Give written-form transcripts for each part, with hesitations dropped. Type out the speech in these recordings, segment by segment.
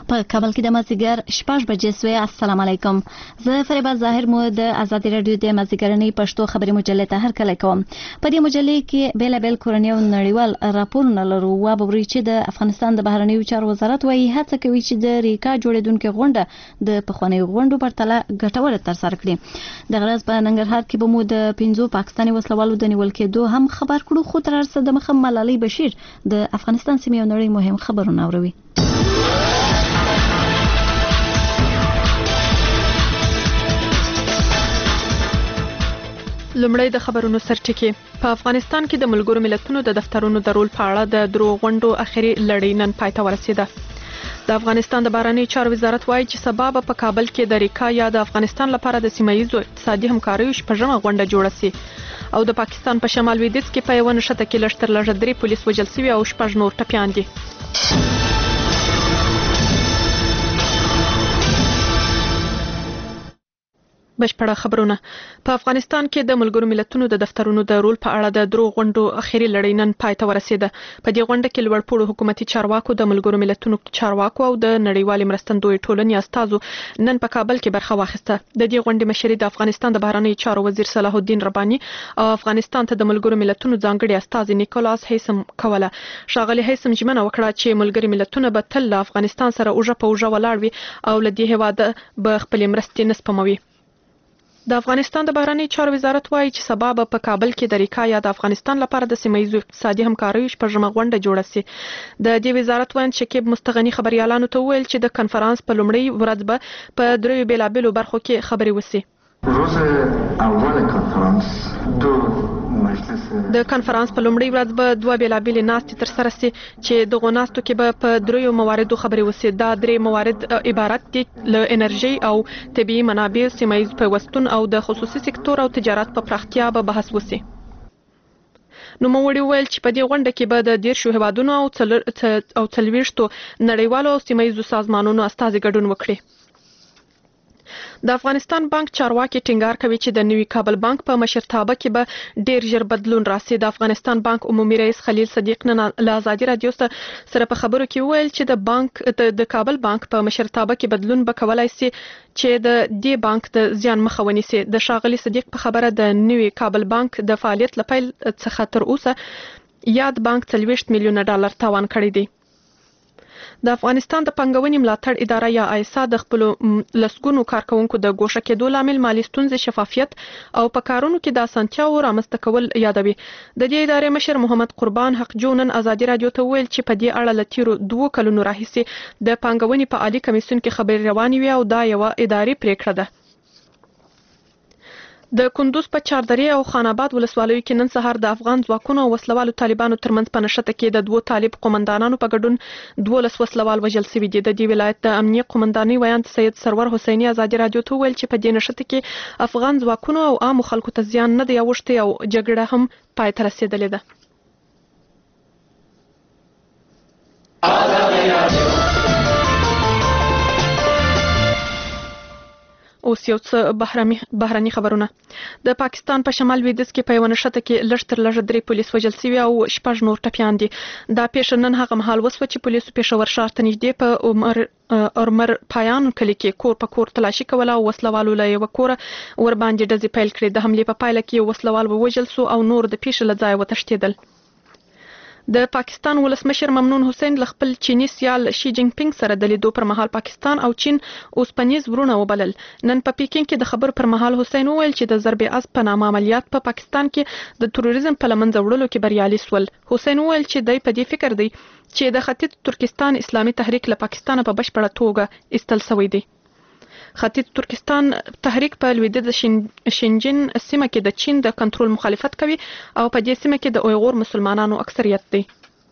په کابل کې د مازدیګر 6 بجې سوې. السلام علیکم. زه فریبا ظاهر مو د آزادي رادیو د مازدیګرنۍ پښتو خبري مجلې ته هرکلی کوم. په دې مجلې کې بیلابل کورنی او نړیوال راپورونه لرو. وبوري چې د افغانستان د بهرنیو چارو وزارت وايي هڅه کوي چې د ریکا جوړیدونکو غونډه د پخوانیو غونډو په پرتله ګټوره ترسره کړي. د غرض په ننګرهار کې به مو د 15 پاکستاني وسلوالو د نیول کېدو هم خبر کړو. خو تر څه د مخه ملالۍ بشیر د افغانستان سیمې او نړۍ مهم خبرونه اوري. لومړی د خبرونو سرټکی. په افغانستان کې د ملګرو ملتونو د دفترونو د رول په اړه د درو غونډو اخیری لړۍ نن پای ته ورسېده. د افغانستان د بهرنیو چارو وزارت وایي چې سبا په کابل کې د ریکا یا د افغانستان لپاره د سیمایي اقتصادي همکاریو شپږمه غونډه جوړه شي او د پاکستان په شمال لویدیځ کې په یو نښته کې لږ تر لږه 3 پولیس وژل شوي او 6 نور ټپیان دي. بشپړه خبرونه. په افغانستان کې د ملګرو ملتونو د دفترونو د رول په اړه د درو غونډو اخیری لړۍ نن پای ته ورسېده. په دې غونډه کې لوړپوړو حکومتي چارواکو، د ملګرو ملتونو چارواکو او د نړیوالې مرستندوی ټولنې استازو نن په کابل کې برخه واخیسته. د دې غونډې مشري د افغانستان د بهرنیو چارو وزیر صلاح الدین رباني او افغانستان ته د ملګرو ملتونو ځانګړي استاذ نیکولاس هیسم کوله. ښاغلي هیسم ژمنه وکړه چې ملګري ملتونه به تل له افغانستان سره اوږه په اوږه ولاړ وي او له دې هېواده به خپلې مرستې نه سپموي. د افغانستان د بهرنیو چارو وزارت وایي چې سبا به په کابل کې د ریکا یا د افغانستان لپاره د سیمه‌ییزو اقتصادي همکاریو شپږمه غونډه جوړه شي. د دې وزارت وایي شکیب مستغنی خبريالانو ته وویل چې د کنفرانس په لومړۍ ورځ به په دریو بیلابیلو برخو کې خبرې وشي. د کنفرانس په لومړۍ ورځ به 2 بیلابیلې ناستې ترسره شي چې دغو ناستو کې به په دریو مواردو خبرې وشي. دا 3 موارد عبارت دي له انرژي او طبیعي منابع، سیمه‌ییز پیوستون او د خصوصي سکتور او تجارت په پراختیا به بحث وشي. نوموړي وویل چې په دې غونډه کې به د 10 هیوادونو او 40 نړیوالو او سیمه‌ییزو سازمانونو استازي ګډون وکړي. د افغانستان بانک چارواکي ټینګار کوي چې د نوي کابل بانک په مشرتابه کې به ډیر ژر بدلون راسي. د افغانستان بانک عمومي رئیس خلیل صدیق نن له آزادي رادیو سره په خبرو کې وویل چې د کابل بانک په مشرتابه کې بدلون به کولای شي چې د دې بانک د زیان مخه ونیسي. د ښاغلي صدیق په خبره د نوي کابل بانک د فعالیت لپاره څخه تر اوسه یاد بانک 40 میلیونه ډالر تاوان کړی دی. د افغانستان د پنګونې ملاتړ اداره یا ایسا د خپل لسګونو کارکونکو د ګوښه کېدو لامل مالی ستونزې، شفافیت او په کارونو کې د اسانتیاو رامنځته کول یادوي. د دې ادارې مشر محمد قربان حق جونن آزادي رادیو ته ویل چې په دې اړه له تیرو 2 کلونو راهیسې د پنګونې په عالی کمیسیون کې خبرې روانې وي او دا یو اداري پریکړه ده. د کندوز په چاردرې او خان آباد ولسوالیو کې نن سهار د افغان ځواکونو او وسلوالو طالبانو ترمنځ په نښته کې د 2 طالب قومندانانو په ګډون 12 وسلوال وژل شوي دي. د دې ولایت د امنیه قومندانۍ ویاند سید سرور حسیني آزادي رادیو ته ویل چې په دې نښته کې افغان ځواکونو او عامو خلکو ته زیان نه دی اوښتی او جګړه هم پای ته رسېدلې ده. اوس یو څه بهرني خبرونه. د پاکستان په شمال لویدیځ کې په یو نښته کې لږ تر لږه 3 پولیس وژل شوي او 6 نور ټپیان دي. دا پیښه نن هغه مهال وسوه چې پولیسو پېښور ښار ته نږدې په عمر پایان کلي کې کور په کور تلاشي کوله او وسلوالو له یوه کوره ورباندې ډزې پیل کړې. د حملې په پایله کې یو وسلوال ووژل سو او نور د پیښې له ځایه وتښتېدل. د پاکستان ولسمشر ممنون حسین له خپل چینی سیال شي جینګ پینګ سره د لیدو پر مهال پاکستان او چین اوسپنیز ورونه وبلل. نن په پیکینګ کې د خبرو پر مهال حسین وویل چې د ضرب اسب په نامه عملیات په پاکستان کې د تروریزم په لمنځه وړلو کې بریالي سول. حسین وویل چې دی په دې فکر دی چې د ختیځ ترکستان اسلامي تحریک له پاکستان په بشپړه توګه ایستل شوی دی. ختیځ ترکستان تحریک په لویدیځ شینجین سیمه کې د چین د کنټرول مخالفت کوي او په دې سیمه کې د اویغور مسلمانانو اکثریت دی.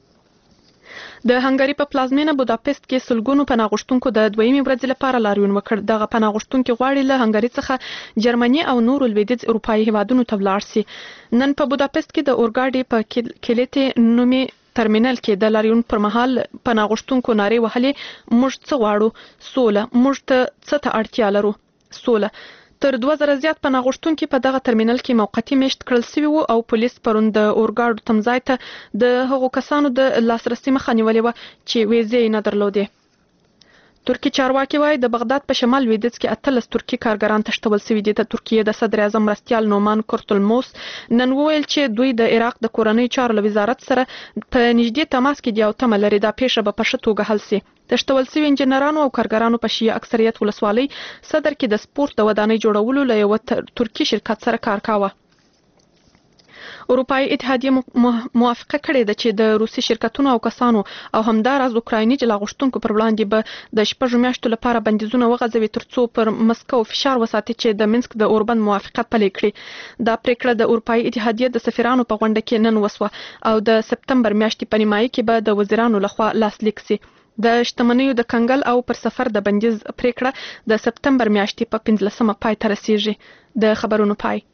د هنګری په پلازمینه بوداپست کې سلګونو پناه غوښتونکو د دویمې ورځې لپاره لاریون وکړ. دغه پناه غوښتونکي غواړي له هنګری څخه جرمني او نورو لویدیځ اروپایي هیوادونو ته ولاړ شي. نن په بوداپست کې د اورګاډي په کلیتې نومي ترمینل کې د لاریون پر مهال پناه غوښتونکو نارې وهلې موږ څه غواړو؟ سوله. موږ ته څه ته اړتیا لرو؟ سوله. تر 2000 زیات پناه غوښتونکي په دغه ترمینل کې موقتي میشت کړل شوي وو او پولیس پرون د اورګاډو تمځای ته د هغو کسانو د لاسرسي مخه نیولې وه چې ویزې یې نه درلودې. ترکی چارواکي وایي د بغداد په شمال لویدیځ کې 18 ترکی کارګران تښتول شوي دي. د ترکیې د صدر اعظم مرستیال نومان کورتلموس نن وویل چې دوی د عراق د کورنۍ چارو له وزارت سره په نږدې تماس کې دي او تمه لري دا پیښه به په ښه توګه حل شي. تښتول شوي انجنیرانو او کارګرانو په شیعه اکثریت ولسوالۍ صدر کې د سپورت د ودانۍ جوړولو له یو ترکی شرکت سره کار کاوه. اروپایي اتحادیه موافقه کړې ده چې د روسي شرکتونو او کسانو او همداراز اوکرایني جلا غوښتونکو پر وړاندې به د 6 میاشتو لپاره بندیزونه وغځوي ترڅو پر مسکو فشار وساتي چې د منسک د اوربند موافقه پلي کړي. دا پریکړه د اروپایي اتحادیه د سفیرانو په غونډه کې نن وسوه او د سپتمبر میاشتې په نیمایي کې به د وزیرانو لخوا لاسلیک شي. د شتمنیو د کنګل او پر سفر د بندیز پریکړه د سپتمبر میاشتې په 15مه پای ته رسیږي. د خبرونو پای.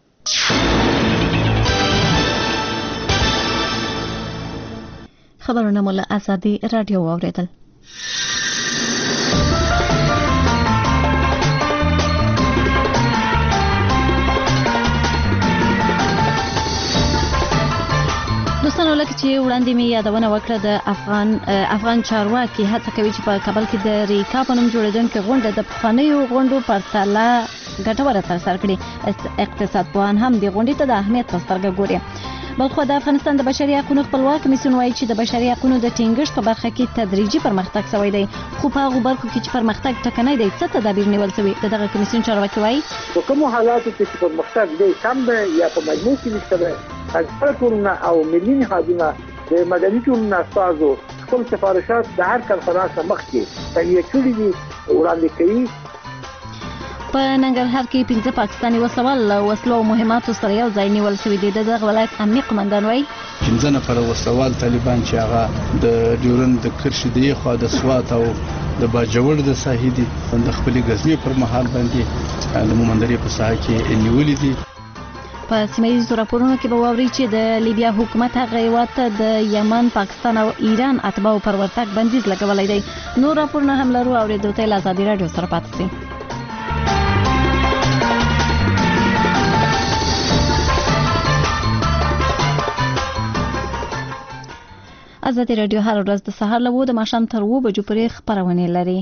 خبرونه مو له ازادي رادیو واوریدل. دوستانو لکه چې وړاندې می یادونه وکړه د افغان چارواکي هڅه کوي چې په کابل کې د ریکا په نوم جوړیدونکې غونډه د پخوانیو غونډو پرتله ګټوره ترسره کړي. اقتصاد پوهان هم د غونډې ته د اهمیت په سترګه ګوري. بلخو د افغانستان د بشري حقوقو خپلواک کمیسیون وایي چې د بشري حقوقو د ټینګښت په برخه کې تدریجي پرمختګ شوی دی خو په هغه برخو کې چې پرمختګ ټکنی دی څه تدابیر نیول شوي. دغه کمیسیون چارواکي وایي په کوم حالاتو کې پرمختګ دی کم دی یا په مجموع کې نشته دی اکثرتونه او ملي نهادونه د مدني ټولنې استازو خپل سفارشات د هر کنفرانس مخکې تهیه کړي دي وړاندې کوي. په ننګرهار کې 15 پاکستاني وسوال وسلو او مهماتو سره یو ځای نیول شوي دي. دغه ولایت امنیه قومندان وایي 15 نفر وسوال طالبان چې هغه د ډیورند د کرښې دی خو د سوات او د باجوړ د ساحې دي د خپل غزوی پر مهال باندې د مومندري په ساحه کې نیولې دي. په سیمه‌ییزو راپورونو کې به واوري چې د لیبیا حکومت هغه هیواد ته د یمن، پاکستان او ایران اتباعو پر ورتګ بندیز لګولی دی. نور راپورونه هم لرو اورېدو ته له ازادي رادیو سره پاتې شئ. ازادي رادیو هر ورځ د سهار له 9 د ماښام تر 2 بجو پورې خبرونه لري.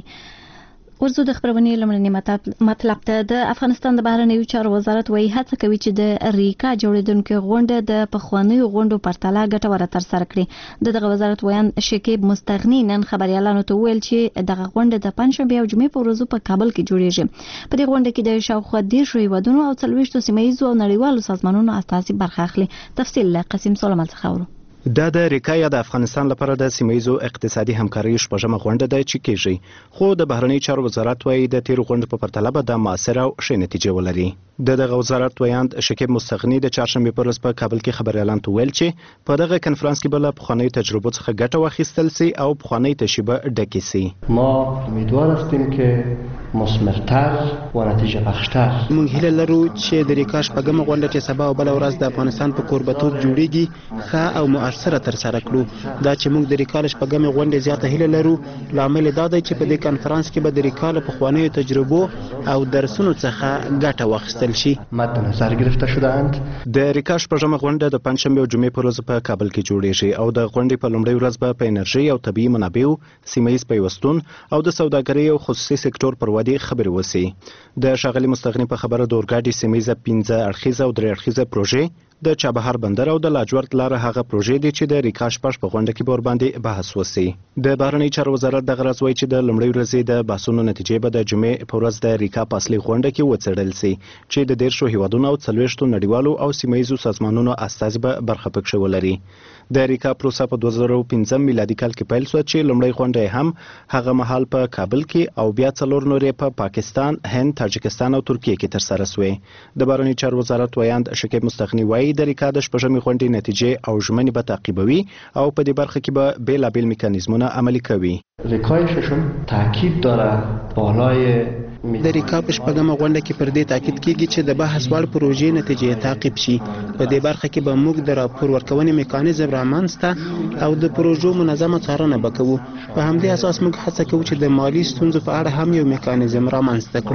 ورزو د خبرونې لمړنی مطلب ته د افغانستان د بهرنیو چارو وزارت وایي هڅه کوي چې د ریکا جوړیدونکو غونډه د پخوانیو غونډو پرتله ګټوره ترسره کړي. دغه وزارت ویان شکیب مستغنی نن خبريالانو ته ویل چې دغه غونډه د پنځشنبه او جمعې په ورځو په کابل کې جوړیږي. په دې غونډه کې د شاوخوا 10 هیوادونو او 40 سیمه‌ییزو او نړیوالو سازمانونو استازي برخه اخلي. تفصیل له قاسم سولمان څخه اورو. دا د ریکا یا د افغانستان لپاره د سیمه‌ییزو اقتصادي همکارۍ شپږمه غونډه ده چې کیږي خو د بهرنی چارو وزارت وایي د تیر غونډې په پرتله به د مؤثره او ښې نتیجې ولري. دغه وزارت ویاند شکیب مستغنی د چهارشنبه پر ورځ په کابل کې خبريالان ته ویل چې په دغه کنفرانس کې بل پخوانی تجربو څخه ګټه واخیستل سي او پخوانی تشبیه ډکې سي. ما امیدوار هستیم که مثمرتر و نتیجه بخشتر موږ هیله لرو چې د ریکا شپږمه غونډه چې سبا او بل ورځ د افغانستان په کوربتوب جوړیږي ښه او مؤثره ترسره کړو. دا چې موږ د ریکا شپږمه غونډه زیاته هیله لرو لامل دا دی چې په دې کنفرانس کې به د ریکا په پخوانی تجربو او درسونو څخه ګټه واخیستل شي. مد نظر گرفته شده‌اند. د ریکا شپږمه غونډه د پنځشنبه او جمعې پر ورځ په کابل کې جوړیږي او د غونډې په لومړۍ ورځ به په انرژي او طبيعي منابعو سیمه‌ییز پیوستون او د سوداګرۍ او خصوصي سکتور پر ودې خبرې وسی. د شاغلي مستغنی په خبره د اورګاډي سیمه‌ییزه 15 اړخیزه او 3 اړخیزه پروژې د چابهار بندر او د لاجورد لاره هغه پروژې دي چې د ریکا شپږ په غونډه کې باندې بحث وسی. د بهرنی چارو وزارت د غرض وایي چې د لومړۍ ورځې د بحثونو نتیجې به د جمعې په ورځ د ریکا په اصلي غونډه کې وڅېړل سي چې د 10 هیوادونو او 40 نړیوالو او سیمه‌ییزو سازمانونو استازي به برخه پکښ ولري. د ریکا پروسه په 2015 میلادي کال کې پیل شو چې لومړی غونډه هم هغه مهال په کابل کې او بیا څلور نورې په پاکستان، هند، تاجکستان او ترکیه کې ترسره شوې. د بهرنی چارو وزارت ویاند شکیب مستغنی وایي د ریکا د شپږمې غونډې نتیجې او ژمنې به تعقیبوي او په دې برخه کې به بیلابیل میکانیزمونه عملي کوي. ریکای ششم تاکید داره بالای د ریکا په شپږمه غونډه کې پر دې تاکید کیږي چې د بحث وړ پروژې نتیجې تعقیب شي. په دې برخه کې به موږ د راپور ورکونې میکانیزم رامنځته او د پروژو منظمه څارنه وکړو. په همدې اساس موږ هڅه کوو چې د مالی ستونزو په اړه هم یو میکانیزم رامنځته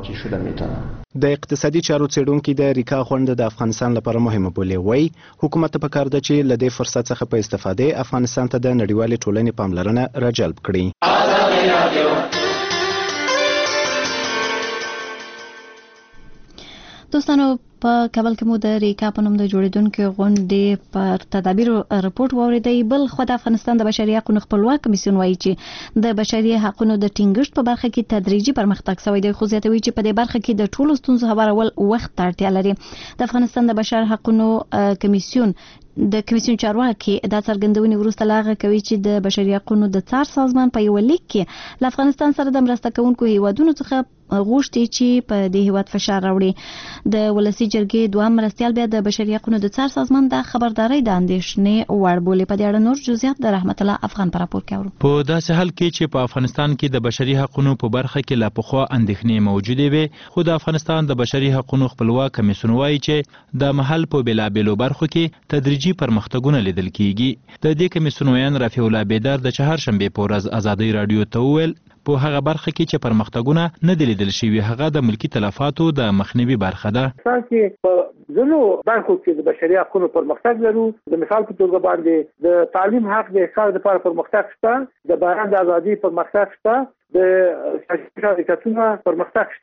کړو. د اقتصادي چارو څېړونکي د ریکا غونډه د افغانستان لپاره مهمه بولي. وایي حکومت ته پکار ده چې له دې فرصت څخه په استفاده افغانستان ته د نړیوالې ټولنې پاملرنه راجلب کړي. دوستانو په کابل کې مو د ریکا په نوم د جوړیدونکو غونډې پر تدابیرو رپورټ واوریدی. بل خو د افغانستان د بشري حقوقو خپلواک کمیسیون وایي چې د بشري حقوقو د ټینګښت په برخه کې تدریجي پرمختګ شوی دی، خو زیاتوي چې په دې برخه کې د ټولو ستونزو هوارول وخت ته اړتیا لري. د افغانستان د بشري حقوقو کمیسیون چارواکي دا څرګندونې وروسته لاغه کوي چې د بشري حقوقو د څار سازمان په یو لیک کې له افغانستان سره د مرسته کوونکو هیوادونو څخه غوښتي چې په دې هیواد فشار راوړي. د ولسی جرګې دوام مرستيال بیا د بشري حقوقو د څار سازمان د خبرداري د اندېښنې وړ بولي. په دې اړه نور جزئیات د رحمت الله افغان پر راپور کوي. په داسې حال کې چې په افغانستان کې د بشري حقوقو په برخه کې لا پخوا اندېښنې موجودې وي، خو د افغانستان د بشري حقوقو خپلواک کمیسیون وایي چې د محل په بلابلو برخو کې تدریجي پرمختګونه لیدل کیږي. د دې کمیسیون ویان رفیع الله بیدار د چهارشنبه په ورځ ازادي رادیو ته وویل په هغه برخه کې چې پرمختګونه نه دي لیدل شوي هغه د ملکی تلفاتو د مخنیوي برخه ده. چې په ځینو برخو کې د بشري حقوقو پرمختګ لرو. د مثال په توګه باندې د تعلیم حق د احصال لپاره پرمختګ شته، د بیان د ازادي پرمختګ شته، د سیاسي شرکتونو پرمختګ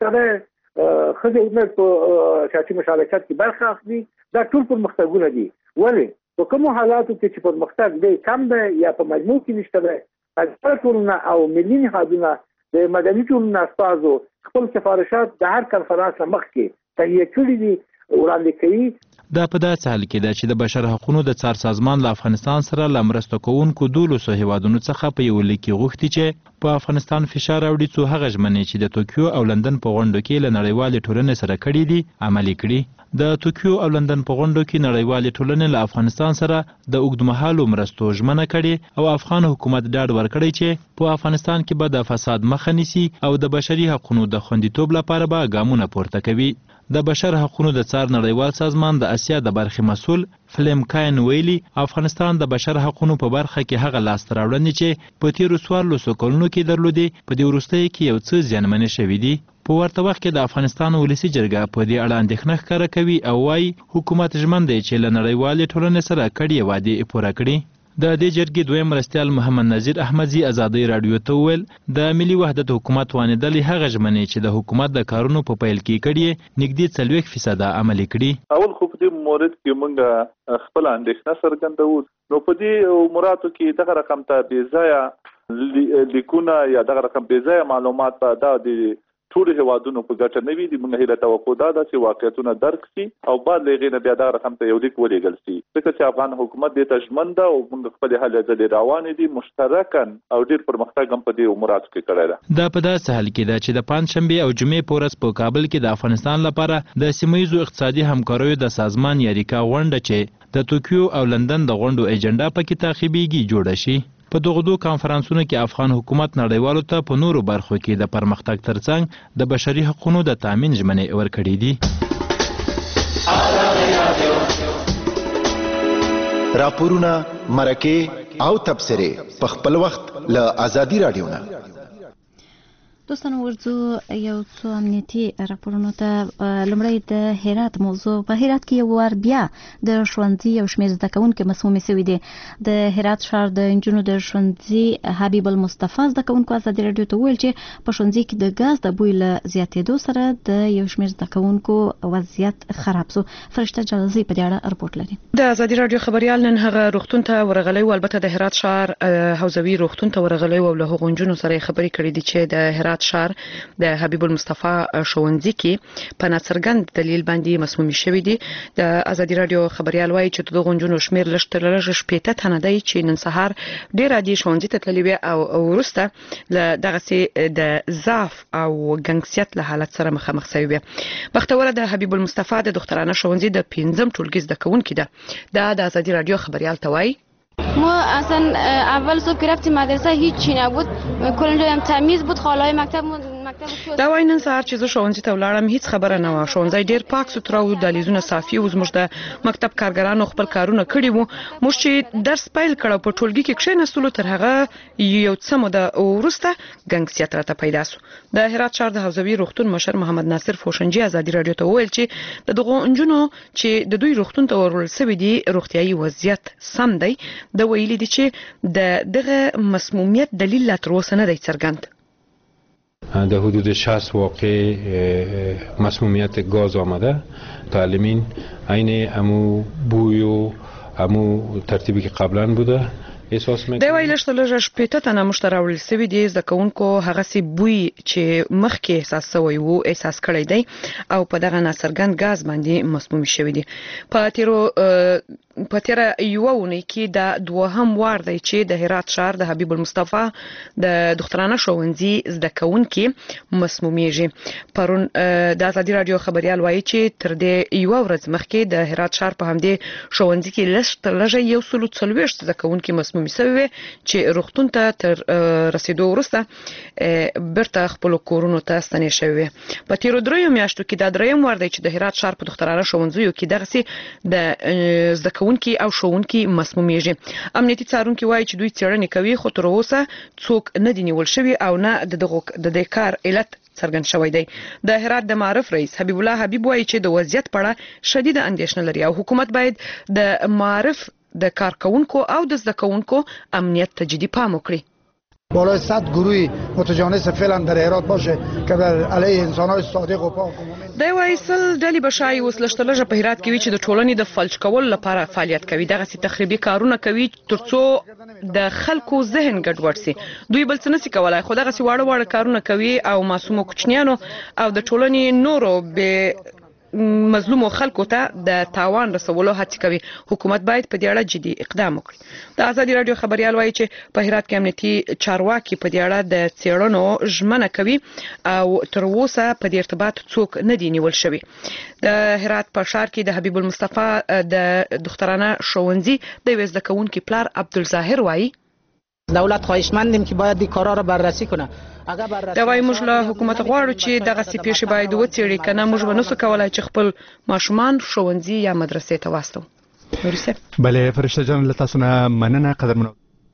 شته، خځې په سیاسي مشارکت کې برخه اخلي. دا ټول پرمختګونه دي. ولې په کومو حالاتو کې چې پرمختګ دی کم دی یا په مجموع کې نشته دی، ټولنه او ملي نهادونه د مدني ټولنې استازو خپل سفارشات د هر کنفرانس مخکې تهیه کړي دي وړاندې کوي. دا په داسې حال کې ده چې د بشر حقوقو د څار سازمان له افغانستان سره له مرسته کوونکو 12 هیوادونو څخه په یو لیک کې غوښتي چې په افغانستان فشار راوړي څو هغه ژمنې چې د توکیو او لندن په غونډو کې له نړیوالې ټولنې سره کړي دي عملي کړي. د توکیو او لندن په غونډو کې نړیوالې ټولنې له افغانستان سره د اوږدمهالو مرستو ژمنه کړې او افغان حکومت ډاډ ورکړی چې په افغانستان کې به د فساد مخه نیسي او د بشري حقوقو د خوندیتوب لپاره به ګامونه پورته کوي. د بشر حقوقو د څار نړیوال سازمان د اسیا د برخې مسؤل فلم کاین ویلي افغانستان د بشر حقوقو په برخه کې هغه لاس راوړنې چې په تیرو 14 کلونو کې درلودي په دې وروستۍ کې یو څه زیانمنې شوې دي. په ورته وخت کې د افغانستان ولسی جرګه په دې اړه اندېښنه ښکاره کوي او وايي حکومت ژمن دی چې له نړیوالې ټولنې سره کړي وعدې پوره کړي. د دې جرګې دویم مرستيال محمد نذیر احمدزي ازادي رادیو ته وویل د ملي وحدت حکومت وانیدلې هغه ژمنې چې د حکومت د کارونو په پیل کې کړي نږدې 40% عملي کړي. اول خو په دې مورد کې موږ خپل اندېښنه څرګندوو. نو په دې اموراتو کې دغه رقم ته بې ځایه لیکونه یا دغه رقم بې ځایه معلومات په د ټول هیوادونو په ګټه نه وي. د موږ هیله توقع ده چې واقعیتونه درک شي او بعد لغې نه بیا دا رقم ته یو لیک ولېږل شي، ځکه چې افغان حکومت دې ته ژمن ده او موږ خپل هلې ځلې روانې دي مشترکاً او ډېر پرمختګ هم په دې اموراتو کې کړی ده. دا په داسې حال کې ده چې د پنجشنبې او جمعې په ورځ په کابل کې د افغانستان لپاره د سیمه ییزو اقتصادي همکاریو د سازمان یا ریکا غونډه چې د توکیو او لندن د غونډو ایجنډا پکې تعقیبېږي جوړه شي. په دغه دوه کانفرنسونو کې افغان حکومت نړیوالو ته په نورو برخو کې د پرمختګ ترڅنګ د بشري حقوقو د تامین ژمنې ورکړې دي. راپورونه، مرکې او تبصرې په خپل وخت له ازادي رادیو نه. دوستانو ورځو یو څو امنیتي راپورونو ته. لومړی د هرات موضوع. په هرات کې یو وار بیا د ښوونځي یو شمېر زده کوونکي مسمومې شوي دي. د هرات ښار د نجونو د ښوونځي حبیب المصطفی زده کوونکو ازادي رادیو ته وویل چې په ښوونځي کې د ګاز د بوی له زیاتېدو سره د یو شمېر زده کوونکو وضعیت خراب شو. فرشته جلزي په دې اړه رپورټ لري. د ازادي رادیو خبريال نن هغه روغتون ته ورغلی او البته د هرات ښار حوزوي روغتون ته ورغلی او له هغو نجونو سره خبرې کړې دي چې د هرات شهر د حبیب المصطفی ښوونځي کې په ناڅرګند دلیل باندې مسمومي شوې دي. د ازادي رادیو خبريال وایي چې د غونجونو شمیر لږ شپېته تنه دی چې نن سهار ډېر عادي ښوونځي ته تللي او وروسته له دغه د ضعف او ګنګسیت له حالت سره مخامخ شوی. بختوره د حبیب المصطفی د دخترانه ښوونځي د 5م ټولګي زده کوونکي ده. د ازادي رادیو خبريال ته وایي ما اصلا اول صبح که رفتیم مدرسه هیچی نبود، کل جایم تمیز بود، خاله‌های مکتب دا وای نن سهار چې زه ښوونځي ته ولاړم هیڅ خبره نه وه. ښوونځی ډېر پاک سوتره او دهلیزونه صافي وو. زموږ د مکتب کارګرانو خپل کارونه کړي وو. موږ چې درس پیل کړو په ټولګي کې کښېناستلو تر هغه یو څه موده وروسته ګنګسیت راته پیدا سو. د هرات ښار د حوزوي روغتون مشر محمد ناصر فوشنجي ازادي رادیو ته وویل چې د دغو نجونو چې د دوی روغتون ته ورول سوي دي روغتیايي وضعیت سم دی. د ویلي دي چې دغه مسمومیت دلیل لا تر اوسه نه دی څرګند. در حدود 60 واقع مسمومیت گاز آمده. تعلیمین عین امو بوی و امو ترتیبی که قبلا بوده احساس د ویل شتلږه شپېته تنه مشتراول سوي دي زکونکو هغه سي بوی چې مخکې احساس شوی وو احساس کړی دی او په دغه ناڅرګند غاز باندې مسموم شوی دي. په تیر یوونه کې د دوهم وار دی چې د هرات شهر د حبیب المصطفی د دخترانه ښوونځي زده کوونکي مسمومیږي. پرون د ازادي رادیو خبريال وایي چې تر دې یو ورځ مخکې د هرات شهر په همدې ښوونځي کې لږ 140 زده کوونکي مسموم شوی چې روغتون ته تر رسیدو وروسته برته خپل کورونو ته ستنې شوی. په تیر دریو میاشتو کې د دریم وار دی چې د هرات شهر په دخترانه ښوونځیو کې دغه سي د زده کوونکي او ښوونکي مسمومیږي. امنیتي څارونکي وایي چې دوی څېړنې کوي خو تر اوسه څوک نه دي نیول شوي او نه د دې کار علت څرګند شوی دی. د هرات د معرف رئیس حبیب الله حبیب وایي چې د وضعیت په اړه شدیده اندېښنه لري او حکومت باید د معرف د کارکونکو او د زده کوونکو امنیت ته جدي پام وکړي. بالای 100 گروه متجانس فعلا در هرات باشه که بر علیه انسان‌های صادق و پاک و مؤمن. د وایسل ډلې بشای وسلشتلږه په هرات کې وی چې د ټولنې د فلج کول لپاره فعالیت کوي. دغه سي تخریبي کارونه کوي ترڅو د خلکو ذهن ګډوډ سي. دوی بل څه نشي کولای خو دغه سي واړه کارونه کوي او معصوم کوچنیانو او د ټولنې نورو به مظلوم خلکو ته د تاوان رسولو هڅه کوي. حکومت باید په دې اړه جدي اقدام وکړي. د ازادي رادیو خبريال وایي چې په هرات کې امنیتي چارواکي په دې اړه د څېړنو ژمنه کوي او تر اوسه په دې ارتباط څوک نه دی نیول شوی. د هرات په ښار کې د حبیب المصطفی د دخترانه ښوونځي د وزده کوونکي پلار عبدالظاهر وایي دولت خواهشمندیم که باید این کارا را بررسی کنه. دا وایي موږ له حکومت غواړو چې دغه سي پیښې باید وڅېړي کنه موږ به نسو کولای چې خپل ماشومان ښوونځي یا مدرسې ته واستو. بله فرشته جان له تاسو نه مننه قدرمنو.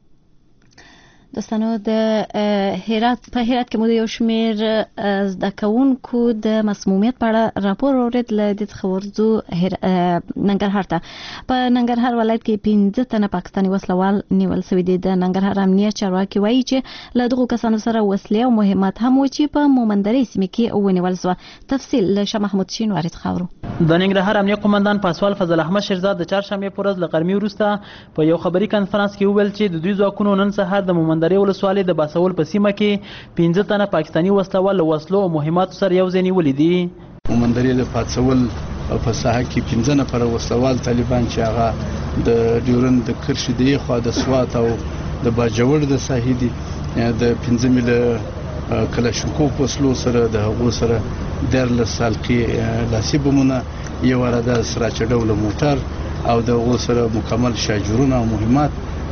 دوستانو د هرات په هرات کې مو یو شمېر زده کوونکو د مسمومیت په اړه راپور اورید له دې څخه ورځو ننګرهار ته. په ننګرهار ولایت کې 15 تنه پاکستاني وسلوال نیول شوي دي. د ننګرهار امنیت چارواکي وایي چې له دغو کسانو سره وسلې او مهمات هم و چې په مومندرې سیمې کې ونیول شوه. تفصیل له شاه محمود شینواري څخه اورو. د ننګرهار امنیت قومندان پاسوال فضل احمد شیرزاد د چهارشنبه پر ورځ له غرمې وروسته په یو خبري کانفرنس کې وویل چې د دوی ځواکونو نن سهار د مومندرې ولسوالۍ د باسول په سیمه کې 15 تنه پاکستاني وسلوال له وسلو او مهماتو سره یو ځای نیولي دي. مومندرې د پاتسول په ساحه کې 15 نفر وسلوال طالبان چې هغه د ډیورند د کرشي دی خو د سوات او د باجوړ د ساحې دي د 15 مل کلاشینکوف وسلو سره د هغو سره 13 سال کې لاسي بمونه یو راده سره چډول موټر او د هغو سره مکمل شاجورونه او مهمات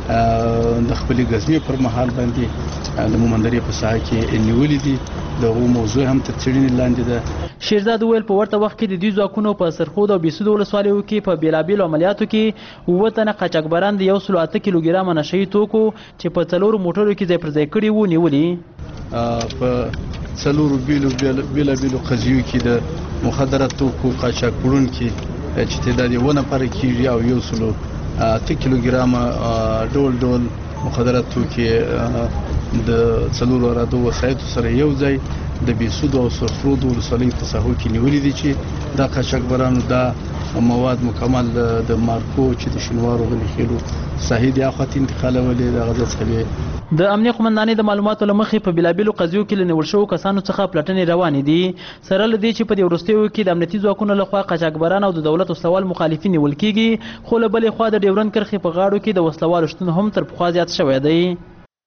د خپل غزنی پر مهال باندې د مومندرې په ساحه کې نیولې دي. دغه موضوع هم تر څېړنې لاندې ده. شیرزاد ویل په ورته وخت کې د دې ځواکونو په سرخود او بیسود ولسوالیو کې په بیلابیلو عملیاتو کې 9 تنه قاچاقبران د 108 کیلوګرام نشهي توکو چې په 4 موټرو کې ځای پر ځای کړي وو نیولې. په 4 بیلابیلو قضیو کې د مخدرات توکو قاچاق وړونکي چې تعداد یې 1 نفر کېږي او 108 کیلوګرام ډول مخدرات توکي د 4 رادو وسایتو سره یو ځای د بیسود او سرخرود ولسوالۍ په ساحو کې نیولې دي چې دا قاچاقبرانو دا مواد مکمل د مارکو چې د شینوارو غلي خېلو صحیح دی اخوات انتقالولې د غزا څخه. د امنیه قومندانۍ د معلوماتو لمخې په بلابلو قضیو کې لنیول شوو کسانو څخه پلټنې روانې دي. سره لدی چې په دې وروستیو کې د امنیتي ځواکونو لخوا قاچاقبران او د دولت وسلوال مخالفین نیول کیږي خو له بلې خوا د ډیورند کرښې په غاړو کې د وسلوالو شتون هم تر پخوا زیات شوی دی.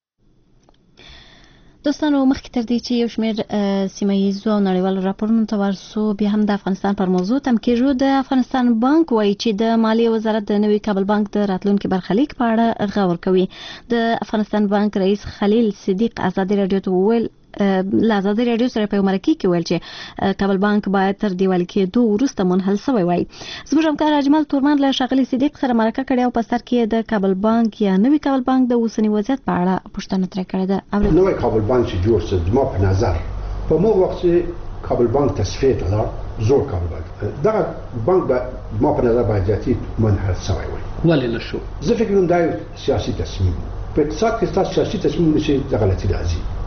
دوستانو مخکې تر دې چې یو شمېر سیمه ییزو او نړیوالو راپورونو ته ورسو بیا هم د افغانستان پر موضوع تم کېږو. د افغانستان بانک وایي چې د مالیې وزارت د نوي کابل بانک د راتلونکي برخلیک په اړه غور کوي. د افغانستان بانک رئیس خلیل صدیق ازادي رادیو ته وویل له ازادي رادیو سره په یو مرکه کې ویل چې کابل بانک باید تر دیوالي کېدو وروسته منحل شوی وای. زموږ همکار اجمل تورمان له ښاغلي صدیق سره مرکه کړې او په سر کې د کابل بانک یا نوي کابل بانک د اوسنی وضعیت په اړه پوښتنه ترې کړې ده. نوی کابل بانک چې جوړ شو زما په نظر په موږ وخت چې کابل بانک تصفیه کړه زور کابل بانک دغه بانک به ما په نظر باید ذاتی منحل شوی وای. ولې نشو؟ زه فکر کوم دا سیاسي تصمیم په اقتصاد کې تاسو سیاسي تصمیم نشي د غلطي راځي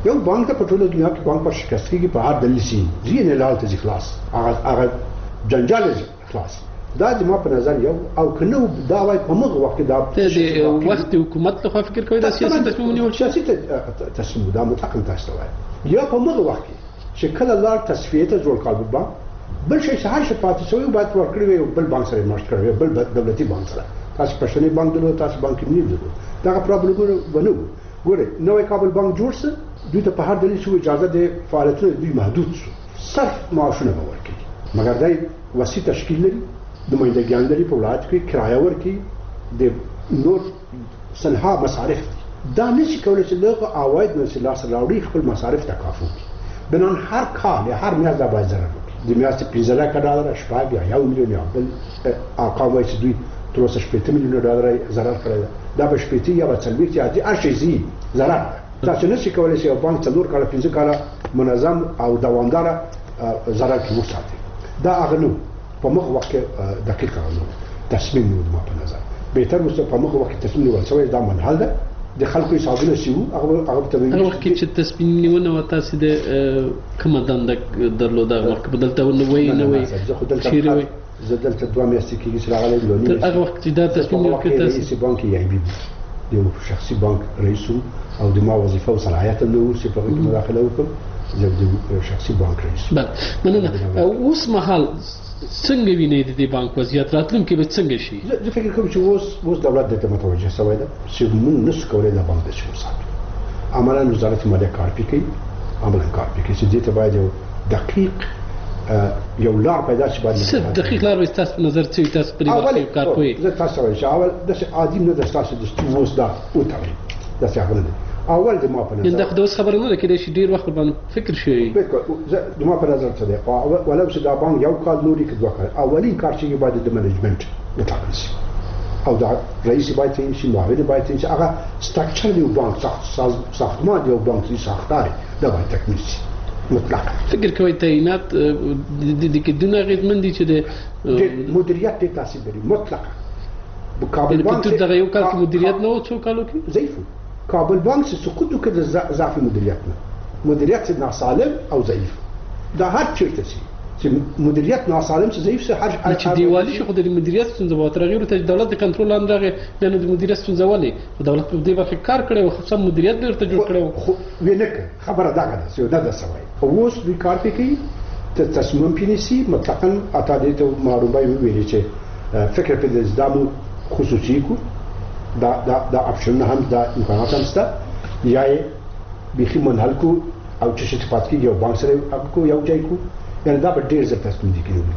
یو بانک ته په ټوله دنیا کې بانک پر شکست کېږي په هر دلیل شي ځینې لال ته خلاص هغه جنجال خلاص دا د ما په نظر یو او کنه دا وای په موږ وخت دا د وخت حکومت له خوا فکر کوي دا سیاسي تصمیم نیول سیاسي تصمیم دا مطلق تاسو وای یا په موږ وخت چې کله لار تصفیه ته جوړ کال بانک بل شي سهار شي پاتې شوی باید ورکړي وي بل بانک سره مرسته کړی بل دولتي بانک سره تاسو پښتني بانک درلود تاسو بانک نه درلود دا پرابلم ونه ګوره نوې کابل بانک جوړ سه دوی ته په هر دلیل شو اجازه د فعالیتونو دوی محدود شو صرف معاشونه به ورکړي مګر دا وسیع تشکیل لري نمائندګان لري په ولایت کې کرایه ورکړي د نور سنها مصارف دا نشي کولای چې دغه عواید نو سلا سلاوړي خپل مصارف تکافو بنان هر کال یا هر میاشت دا باید ضرر وکړي د میاشتې 15 ډالر شپږ یا 1 میلیون یا بل ارقام وایي چې دوی تر اوسه 8 میلیون ډالر ضرر کړی دا به 8 یا 40 یا د ارشي ضرر تاسو نشئ کولای چې بانک څلور کاله 15 کاله منظم او دوامدار ضرر کې وساتي دا هغه نو په مخ وخت دقیق کارونه تصمیم نیول ما په نظر بهتر وسه په مخ وخت تصمیم نیول شوی دا منحل ده د خلکو حسابونه شي هغه ته هغه وخت چې تصمیم نیونه و تاسو د کومه دنده درلوده وخت بدلته نه وای چیرې وای زه دلته 2 میاشتې کې راغلی لونی هغه وخت چې دا تصمیم نیول کړه تاسو بانک یې بي یو شخصي بانک رئیس او د ما وظیفه او صلاحیت نو چې په کې مداخله وکړم زه د شخصي بانک رئیس بله مننه اوس مهال څنګه وینئ د دې بانک وضعیت راتلونکي به څنګه شي زه فکر کوم چې اوس دولت دته متوجه شوی ده چې موږ نشو کولای د بانک د شو ساتو عملاً وزارت مالیه کار کوي عملاً کار کوي چې دې ته باید یو دقیق یو لار پیدا شي باید څه دقیق لار وي تاسو په نظر چې تاسو په دې کار کوي زه تاسو وایم اول د عادي نه د تاسو د اوس دا او تاوي دا څه خبره ده اول د ما په نظر دا خو اوس خبره نه ده کېدای شي ډیر وخت باندې فکر شي د ما په نظر څه ده ولو چې دا بانک یو کال نوري کې دوه کال اولین کار چې باید د منیجمنت وټاکل شي او دا رئیس باید شي معاون باید شي هغه سټراکچر دی بانک ساختمان دی بانک دی ساختار دا باید تکمیل شي مطلق فکر کوي تعینات د کې دونه غیرمن دي چې د مدیریت ته تاثیر لري مطلق کابل بانک دغه یو کال کې مدیریت نه و څو کالو کې ضعیف کابل بانک سقوط وکړ د ضعف مدیریت ناسالم او ضعیف دا هر چیرته شي چې مدیریت ناسالم چې ضعیف شي هر چې دیوالي شي خو د مدیریت څنګه به ترغیر ته دولت د کنټرول لاندې راغی نو د مدیریت څنګه ولې دولت په دې برخه کار کړی او خصوصا مدیریت ډېر جوړ کړی خو وینه خبره دا ده چې دا د سوي اوس دوی کار کوي ته تصمیم پینیسی مطلقاً اته دې ته معلومه ویلي چې فکر په دې ځدامو خصوصي کو دا اپشن هم دا امکانات هم شته یا بيخي منحل کو او چې شفاعت کې یو بانک سره کو یو ځای کو یعنی دا به ډیر زر تصمیم دي کېږي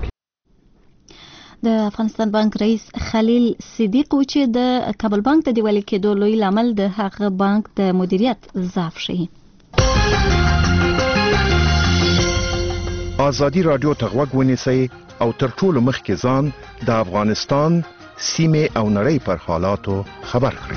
د افغانستان بانک رئیس خلیل صدیق و چې د کابل بانک د دیوالي کېدو لوی لامل د هغه بانک د مدیریت ضعف شي. آزادي رادیو ته غوږ ونیسئ او تر ټولو مخکې ځان د افغانستان سیمه او نړۍ پر حالاتو خبر کړئ.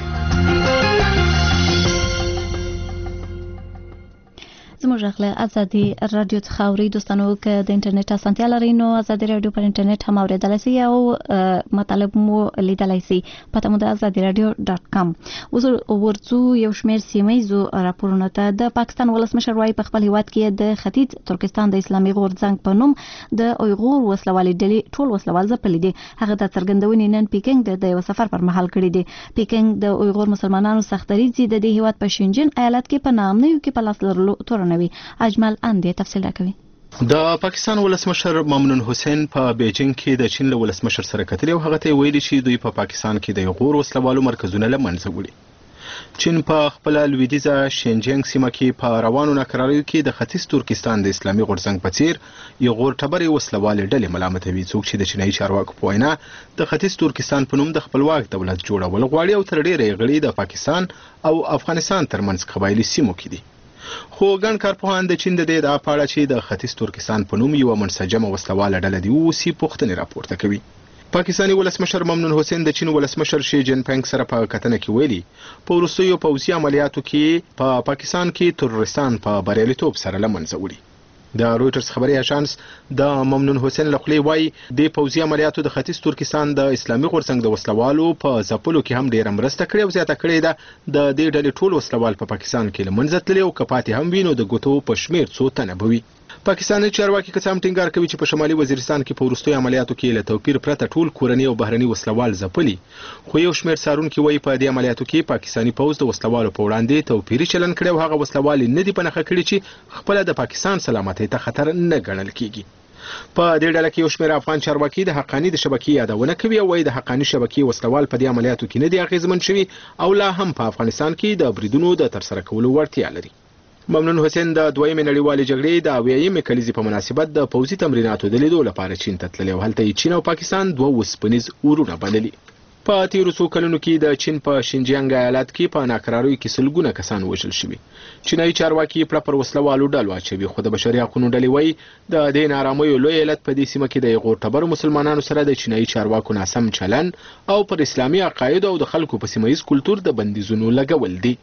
زموږ غله ازادي رادیو څخه اوري دوستانو که د انټرنیټ اسانتیا لري نو ازادي رادیو پر انټرنیټ هم اوریدلای شئ او مطالب مو لیدلای شئ پته مو د azadiradio.com. اوس ورڅو یو شمېر سیمایي راپورونه ته د پاکستان ولسمشر وايي په خپل هیواد کې د ختیځ ترکستان د اسلامي غورځنګ په نوم د اویغور وسلوالي ډلې ټول وسلوال ځپلي دي. هغه د څرګندونې نن پیکنګ د یو سفر پر مهال کړی دی. پیکنګ د اویغور مسلمانانو سختدریځي د دې هیواد په شینجن ایالت کې په نامنیو کې په لاس لرلو نوي اجمل اندې تفصیل راکوي. د پاکستان ولسمشر ممنون حسین په بیجینګ کې د چین له ولسمشر سره کتل او هغه ته ویلي چې دوی په پاکستان کې د غور وسلوالو مرکزونه لمنځه وړي. چین په خپل لویدیځه شینجنګ سیمه کې په روانو ناکراریو کې د ختیځ ترکستان د اسلامي غورځنګ په څیر یو غور ټبرې وسلوال ډلې ملامتوي څوک چې د چینایي چارواکو په وینا د ختیځ ترکستان په نوم د خپلواک دولت جوړول غواړي او تر ډیره غړي د پاکستان او افغانستان ترمنځ قبایلی سیمو کې دي. خو ګڼ کارپوهان د چین د دې ادعا په اړه چې د ختیځ ترکستان په نوم یو منسجمه وسلواله ډله دی اوسې پوښتنې راپورته کوي. پاکستاني ولسمشر ممنون حسین د چین ولسمشر شي جن پنګ سره په کتنه کې ویلي په وروستیو پوځي عملیاتو کې په پاکستان کې تروریستان په بریالیتوب سره لمنځه وړي. د رويټرز خبري اژانس د ممنون حسین لخلی وای د پوځي عملیاتو د ختیځ ترکستان د اسلامي غورځنګ د وسلوالو په ځپلو کې هم ډیره مرسته کړې او زیاته کړې ده د دې ډلې ټول وسلوال په پاکستان کې لمنځه تللي او کپاتې هم وینو د ګوتو په شمیر څو تنه بوي. پاکستاني چارواکي قسم ټینګار کوي چې په شمالي وزیرستان کې په وروستیو عملیاتو کې له توپیر پرته ټول کورني او بهرني وسلوال ځپلي، خو یو شمیر څارونکي وایي په دې عملیاتو کې پاکستاني پوځ د وسلوالو په وړاندې توپیري چلن کړی او هغه وسلوال نه دي په نښه کړي چې خپل د پاکستان سلامتۍ ته خطر نه ګڼل کیږي. په دې ډله کې یو شمیر افغان چارواکي د حقانی د شبکې یادونه کوي او وايي د حقانی شبکې وسلوال په دې عملیاتو کې نه دي اغیزمن شوي او لا هم په افغانستان کې د بریدونو د ترسره کولو وړتیا لري. ممنون حسین د دویمې نړیوالې جګړې د 80مې کلیزې په مناسبت د پوځي تمریناتو د لیدو لپاره چین ته تللی او هلته یې چین او پاکستان دوه وسپنیز اورونه بللي. په تیرو څو کلونو کې د چین په شینجیانګ ایالت کې په ناکراریو کې سلګونه کسان وژل شوي. چینایي چارواکي پر وسلوالو ډلو اچوي، خو د بشري حقوقو ډلې وایي د دې ناارامیو لوی علت په دې سیمه کې د غورټبرو مسلمانانو سره د چینایي چارواکو ناسم چلن او پر اسلامي عقایدو او د خلکو په سیمه ییز کلتور د بندیزونو لګول دي.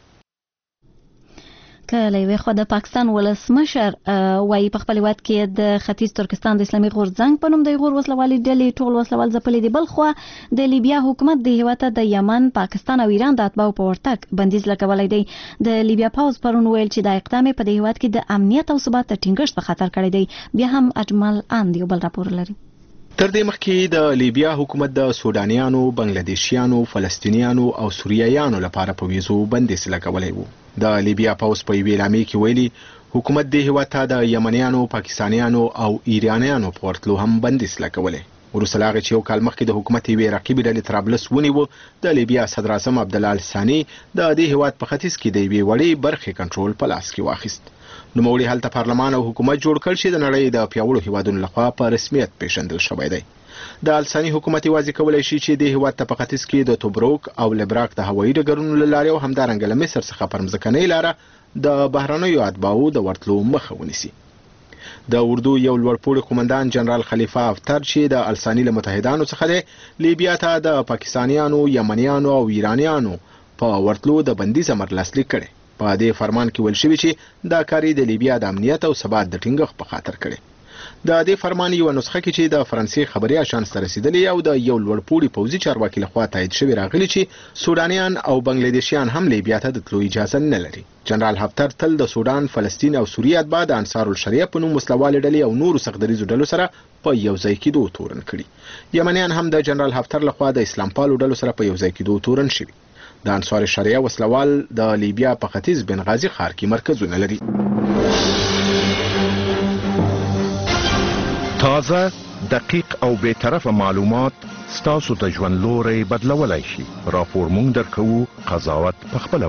که له یوې خوا د پاکستان ولسمشر وایي په خپل هیواد کې د ختیځ ترکستان د اسلامي غورځنګ په نوم د غور وسلوالي ډلې ټول وسلوال ځپلي دي، بل خوا د لیبیا حکومت د هیواد ته د یمن، پاکستان او ایران د اتباعو په ورتګ بندیز لګولی دی. د لیبیا پوځ پرون ویل چې دا اقدام په دې هیواد کې د امنیت او ثبات د ټینګښت په خطر کړی دی. بیا هم اجمل اند یو بل راپور لري. تر دې مخکې د لیبیا حکومت د سودانیانو، بنگلاديشیانو، فلسطینیانو او سوریایانو لپاره په ویزو بندیز لګولی وو. د لیبیا پوځ په یوې اعلامیه کې ویلي حکومت د هیواد ته د یمنیانو، پاکستانیانو او ایرانیانو په ورتلو هم بندیز لګولی. وروسته له هغې چې یو کال مخکې د حکومت یوې رقیبې ډلې طرابلس ونیوه، د لیبیا صدر اعظم عبدالله الثاني د دې هیواد په ختیځ کې د یوې وړې برخې کنټرول په لاس کې واخیست. نوموړي هلته پارلمان او حکومت جوړ کړ چې د نړۍ د پیاوړو هیوادونو لخوا په رسمیت پیژندل شوی دی. د الثاني حکومت یوازې کولی شي چې د هیواد ته په ختیځ کې د توبروک او لبراک د هوایي ډګرونو له لارې او همدارنګه له مصر څخه پر مځکنۍ لاره د بهرنیو اتباعو د ورتلو مخه ونیسي. د اردو یو لوړپوړي قومندان جنرال خلیفه حفتر چې د الثاني له متحدانو څخه دی، لیبیا ته د پاکستانیانو، یمنیانو او ایرانیانو په ورتلو د بندیز امر لاسلیک کړی. په دې فرمان کې ویل شوي چې دا کار د لیبیا د امنیت او ثبات د ټینګښت په خاطر کړی. د دې فرمان یو نسخه کې چې د فرانسې خبري اژانس ته رسیدلی او د یو لوړپوړي پوځي چارواکي لخوا تایید شوی راغلی چې سودانیان او بنگلاديشیان هم لیبیا ته د تلو اجازه نه لري. جنرال حفتر تل د سودان، فلسطین او سوریه اتباع د انصار الشریعه په نوم وسلوالې ډلې او نورو سختدریزو ډلو سره په یو ځای کېدو تورن کړي. یمنیان هم د جنرال حفتر لخوا د اسلام پالو ډلو سره په یو ځای کېدو تورن شوي. د انصار الشریعه وسلوال د لیبیا په ختیځ بنغازي ښار کې مرکزونه لري. تازه، دقیق او بے طرفه معلومات ستاسو د ژوند لوري بدلولای شي. راپور مونږ درکوو، قضاوت پخپله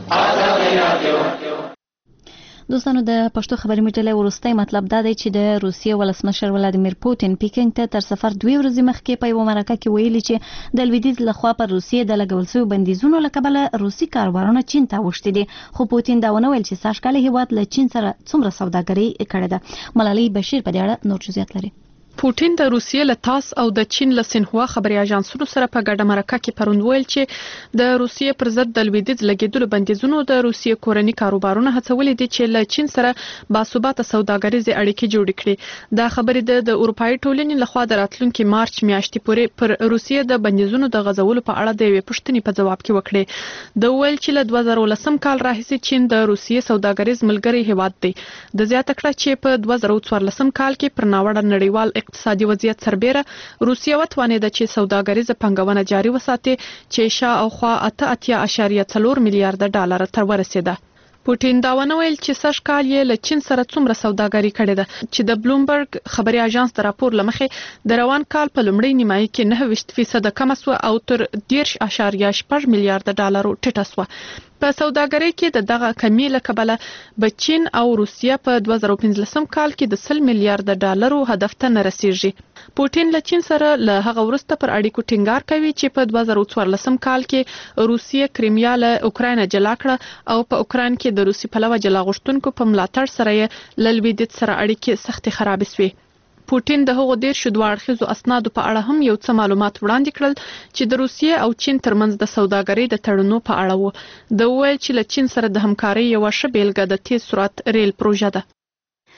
وکړئ. دوستانو د پښتو خبري مجلې وروستي مطلب دا دی چې د روسیې ولسمشر ولادیمیر پوتین پیکینګ ته تر سفر 2 ورځې مخکې په یو مرکه کې ویلي چې د لویدیځ لخوا پر روسیې د لګول شویو بندیزونو له کبله روسي کاروبارونه چین ته اوښتي دي، خو پوتین دا ونه ویل چې سږکال هیواد له چین سره څومره سوداګري کړې ده. ملالۍ بشیر په دې اړه نور جزئیات لري. پوتین د روسیې له تاس او د چین له سینهوا خبري اژانسونو سره په ګډه مرکه کې پرون ویل چې د روسیې پر ضد د لویدیځ لګیدلو بندیزونو د روسیې کورني کاروبارونه هڅولې دي چې له چین سره باثباته سوداګریزې اړیکې جوړې کړي. دا خبرې د اروپאי ټولنې لخوا د راتلونکي مارچ میاشتې پورې پر روسیې د بندیزونو د غځولو په اړه د یوې پوښتنې په جواب کې وکړي. د ویل چې له 2019 کال راهیسې چین د روسیې سوداګریز ملګری هیواد دی. د زیاته کړه چې په 2014 کال کې پر ناوړه نړیوال اقتصادي وضعیت سربېره روسیه وتوانېده چې سوداګریزه پنګونه جاري وساتي چې شاوخوا 8.4 میلیارډ ډالر ته ورسېده. پوتین دا ونه ویل چې سږکال یې له چین سره څومره سوداګري کړې ده چې د بلومبرګ خبري اژانس د راپور لمخې د روان کال په لومړۍ نیمایي کې 9% کم شو او تر 10.8 میلیارډ ډالر ټیټه شوه. په سوداګرۍ کې د دغه کمی له کبله به چین او روسیه په 2015 کال کې د 100 میلیارډ ډالرو هدف ته نه رسیږي. پوتین له چین سره له هغه وروسته پر اړیکو ټینګار کوي چې په 2014 کال کې روسیه کریمیا له اوکراین جلا کړه او په اوکراین کې د روسي پلوه جلا غوښتونکو په ملاتړ سره یې له لویدیځ سره اړیکې سختې خرابې شوې. پوتین د هغو 10 دوه اړخیزو اسنادو په اړه هم یو څه معلومات وړاندې کړل چې د روسیې او چین ترمنځ د سوداګرۍ د تړونونو په اړه وو. د ویل چې له چین سره د همکارۍ یو ښه بیلګه د تیز سرعت ریل پروژه ده.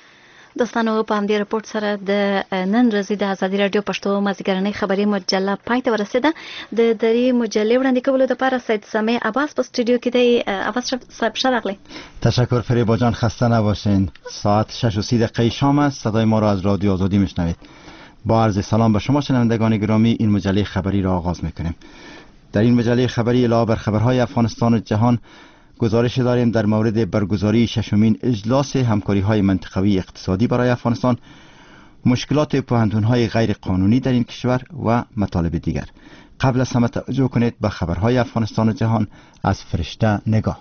دوستانو په همدې رپورت سره د نن ورځې د ازادي رادیو پښتو مازیګرنۍ خبري مجله پای ته ورسېده. د درې مجلې وړاندې کولو لپاره سید سمیع عباس په استودیو کې دی. عباس صاحب شرقلی. تشکر فریبا جان، خسته نباشین. ساعت 6:30 شام است. صدای ما را از رادیو آزادی میشنوید. با عرض سلام به شما شنوندگان گرامی، این مجله خبری را آغاز میکنیم. در این مجله خبری علاوه بر خبرهای افغانستان و جهان گزارش داریم در مورد برگزاری ششمین اجلاس همکاری‌های منطقوی اقتصادی برای افغانستان، مشکلات پوهنتون‌های غیر قانونی در این کشور و مطالب دیگر. قبل از همه توجه کنید به خبرهای افغانستان و جهان از فرشته نگاه.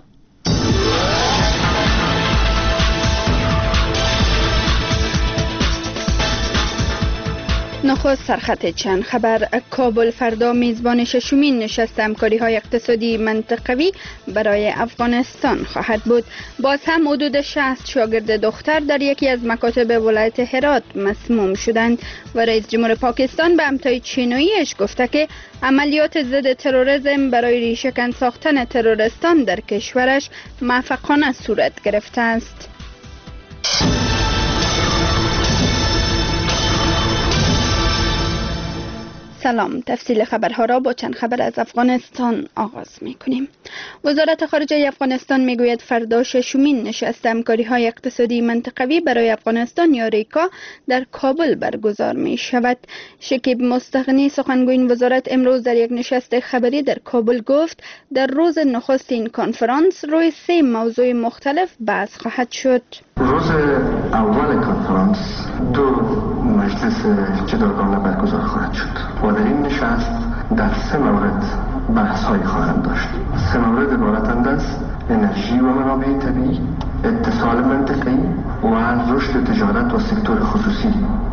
نخست سرخط چند خبر. کابل فردا میزبان ششمین نشست همکاری‌های اقتصادی منطقوی برای افغانستان خواهد بود. باز هم حدود 60 شاگرد دختر در یکی از مکاتب ولایت هرات مسموم شدند و رئیس جمهور پاکستان به همتای چیناییش گفته که عملیات ضد تروریسم برای ریشه‌کن ساختن تروریستان در کشورش موفقانه صورت گرفته است. سلام، تفصیل خبرها را با چند خبر از افغانستان آغاز می‌کنیم. وزارت خارجه افغانستان میگوید فردا ششمین نشست همکاری‌های اقتصادی منطقوی برای افغانستان یا ریکا در کابل برگزار می شود. شکیب مستغنی سخنگوی این وزارت امروز در یک نشست خبری در کابل گفت در روز نخست این کنفرانس روی 3 موضوع مختلف بحث خواهد شد. روز اول کنفرانس 2 مجلس جداگانه برگزار خواهد شد و در این نشست در 3 مورد بحث های خواهند داشت. 3 مورد عبارتند از انرژی و منابع طبیعی، اتصال منطقه‌ای و رشد تجارت و سکتور خصوصی.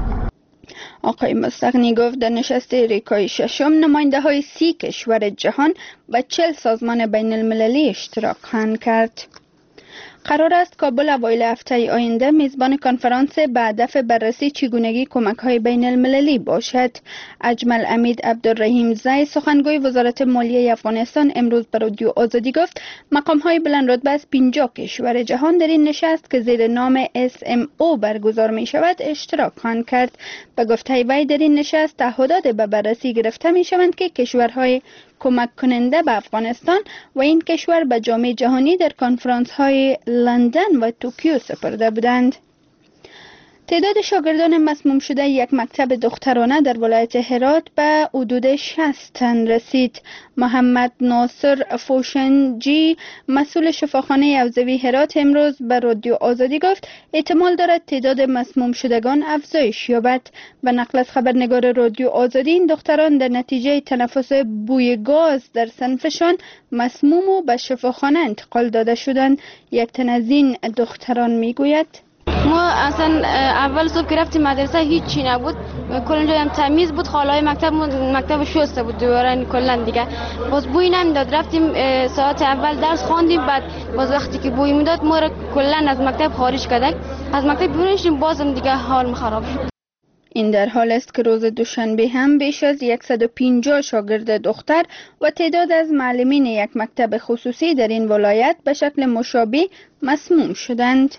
آقای مستغنی گفت در نشست ریکای ششم نماینده های 30 کشور جهان و 40 سازمان بین المللی اشتراک خواهند کرد. قرار است کابل اوایل هفته آینده میزبان کنفرانس به هدف بررسی چگونگی کمک‌های بین المللی باشد. اجمل امید عبدالرحیم زی سخنگوی وزارت مالیه افغانستان امروز به رادیو آزادی گفت مقام‌های بلند رتبه از 50 کشور جهان در این نشست که زیر نام SMO برگزار می شود اشتراک خواهند کرد. به گفته وی در این نشست تعهدات به بررسی گرفته می شوند که کشورهای کمک کننده به افغانستان و این کشور به جامعه جهانی در کنفرانس های لندن و توکیو سپرده بودند. تعداد شاگردان مسموم شده یک مکتب دخترانه در ولایت هرات به حدود 60 تن رسید. محمد ناصر فوشنجی مسئول شفاخانه حوزوی هرات امروز به رادیو آزادی گفت احتمال دارد تعداد مسموم شدگان افزایش یابد. به نقل از خبرنگار رادیو آزادی این دختران در نتیجه تنفس بوی گاز در صنفشان مسموم و به شفاخانه انتقال داده شدند. یک تن از این دختران میگوید ما اصلا اول صبح که رفتیم مدرسه هیچی نبود، کلا جایم تمیز بود، خالای مکتب شسته بود دوباره کلا دیگه باز بوی نمیداد. رفتیم ساعت اول درس خواندیم، بعد باز وقتی که بوی میداد ما را کلا از مکتب خارج کردن. از مکتب بیرون شدیم بازم دیگه حال خراب شد. این در حال است که روز دوشنبه هم بیش از 150 شاگرد دختر و تعداد از معلمین یک مکتب خصوصی در این ولایت به شکل مشابه مسموم شدند.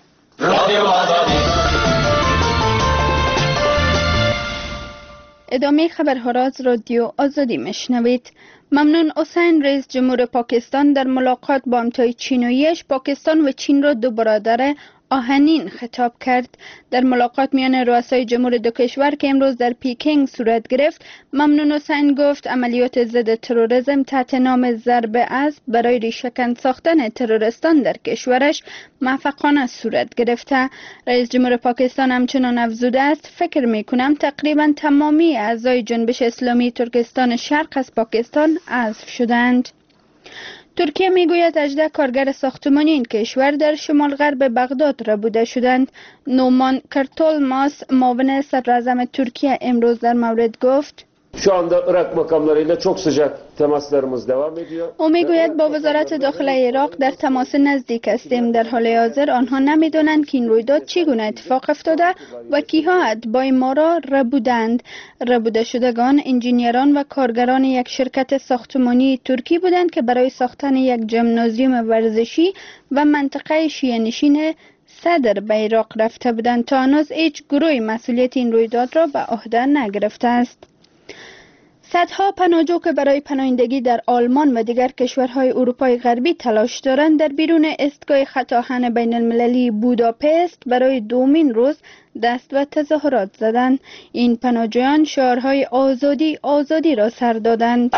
ادامه خبرها را از رادیو آزادی میشنوید. ممنون حسین رئیس جمهور پاکستان در ملاقات با همتای چیناییش پاکستان و چین را دو برادر آهنین خطاب کرد. در ملاقات میان رؤسای جمهور دو کشور که امروز در پیکینگ صورت گرفت، ممنون حسین گفت عملیات ضد تروریسم تحت نام ضرب اسب برای ریشه‌کن ساختن تروریستان در کشورش موفقانه صورت گرفته. رئیس جمهور پاکستان همچنان افزوده است فکر میکنم تقریبا تمامی اعضای جنبش اسلامی ترکستان شرق از پاکستان حذف شدند. ترکیه میگوید 18 کارگر ساختمانی این کشور در شمال غرب بغداد ربوده شدند. نومان کرتولماس معاون صدراعظم ترکیه امروز در مورد گفت Şu anda Irak makamlarıyla çok sıcak temaslarımız devam ediyor. او میگوید با وزارت داخله عراق در تماس نزدیک هستیم. در حال حاضر آنها نمیدونند که این رویداد چگونه اتفاق افتاده و کیها اتباع ما را ربودند. ربوده شدگان انجینیران و کارگران یک شرکت ساختمانی ترکی بودند که برای ساختن یک ژیمنازیوم ورزشی و منطقه شیعه نشین صدر به عراق رفته بودند. تا هنوز هیچ گروهی مسئولیت این رویداد را به عهده نگرفته است. صدها پناهجو که برای پناهندگی در آلمان و دیگر کشورهای اروپای غربی تلاش دارند در بیرون ایستگاه خط آهن بین المللی بوداپست برای دومین روز دست به تظاهرات زدند. این پناهجویان شعارهای آزادی آزادی را سر دادند.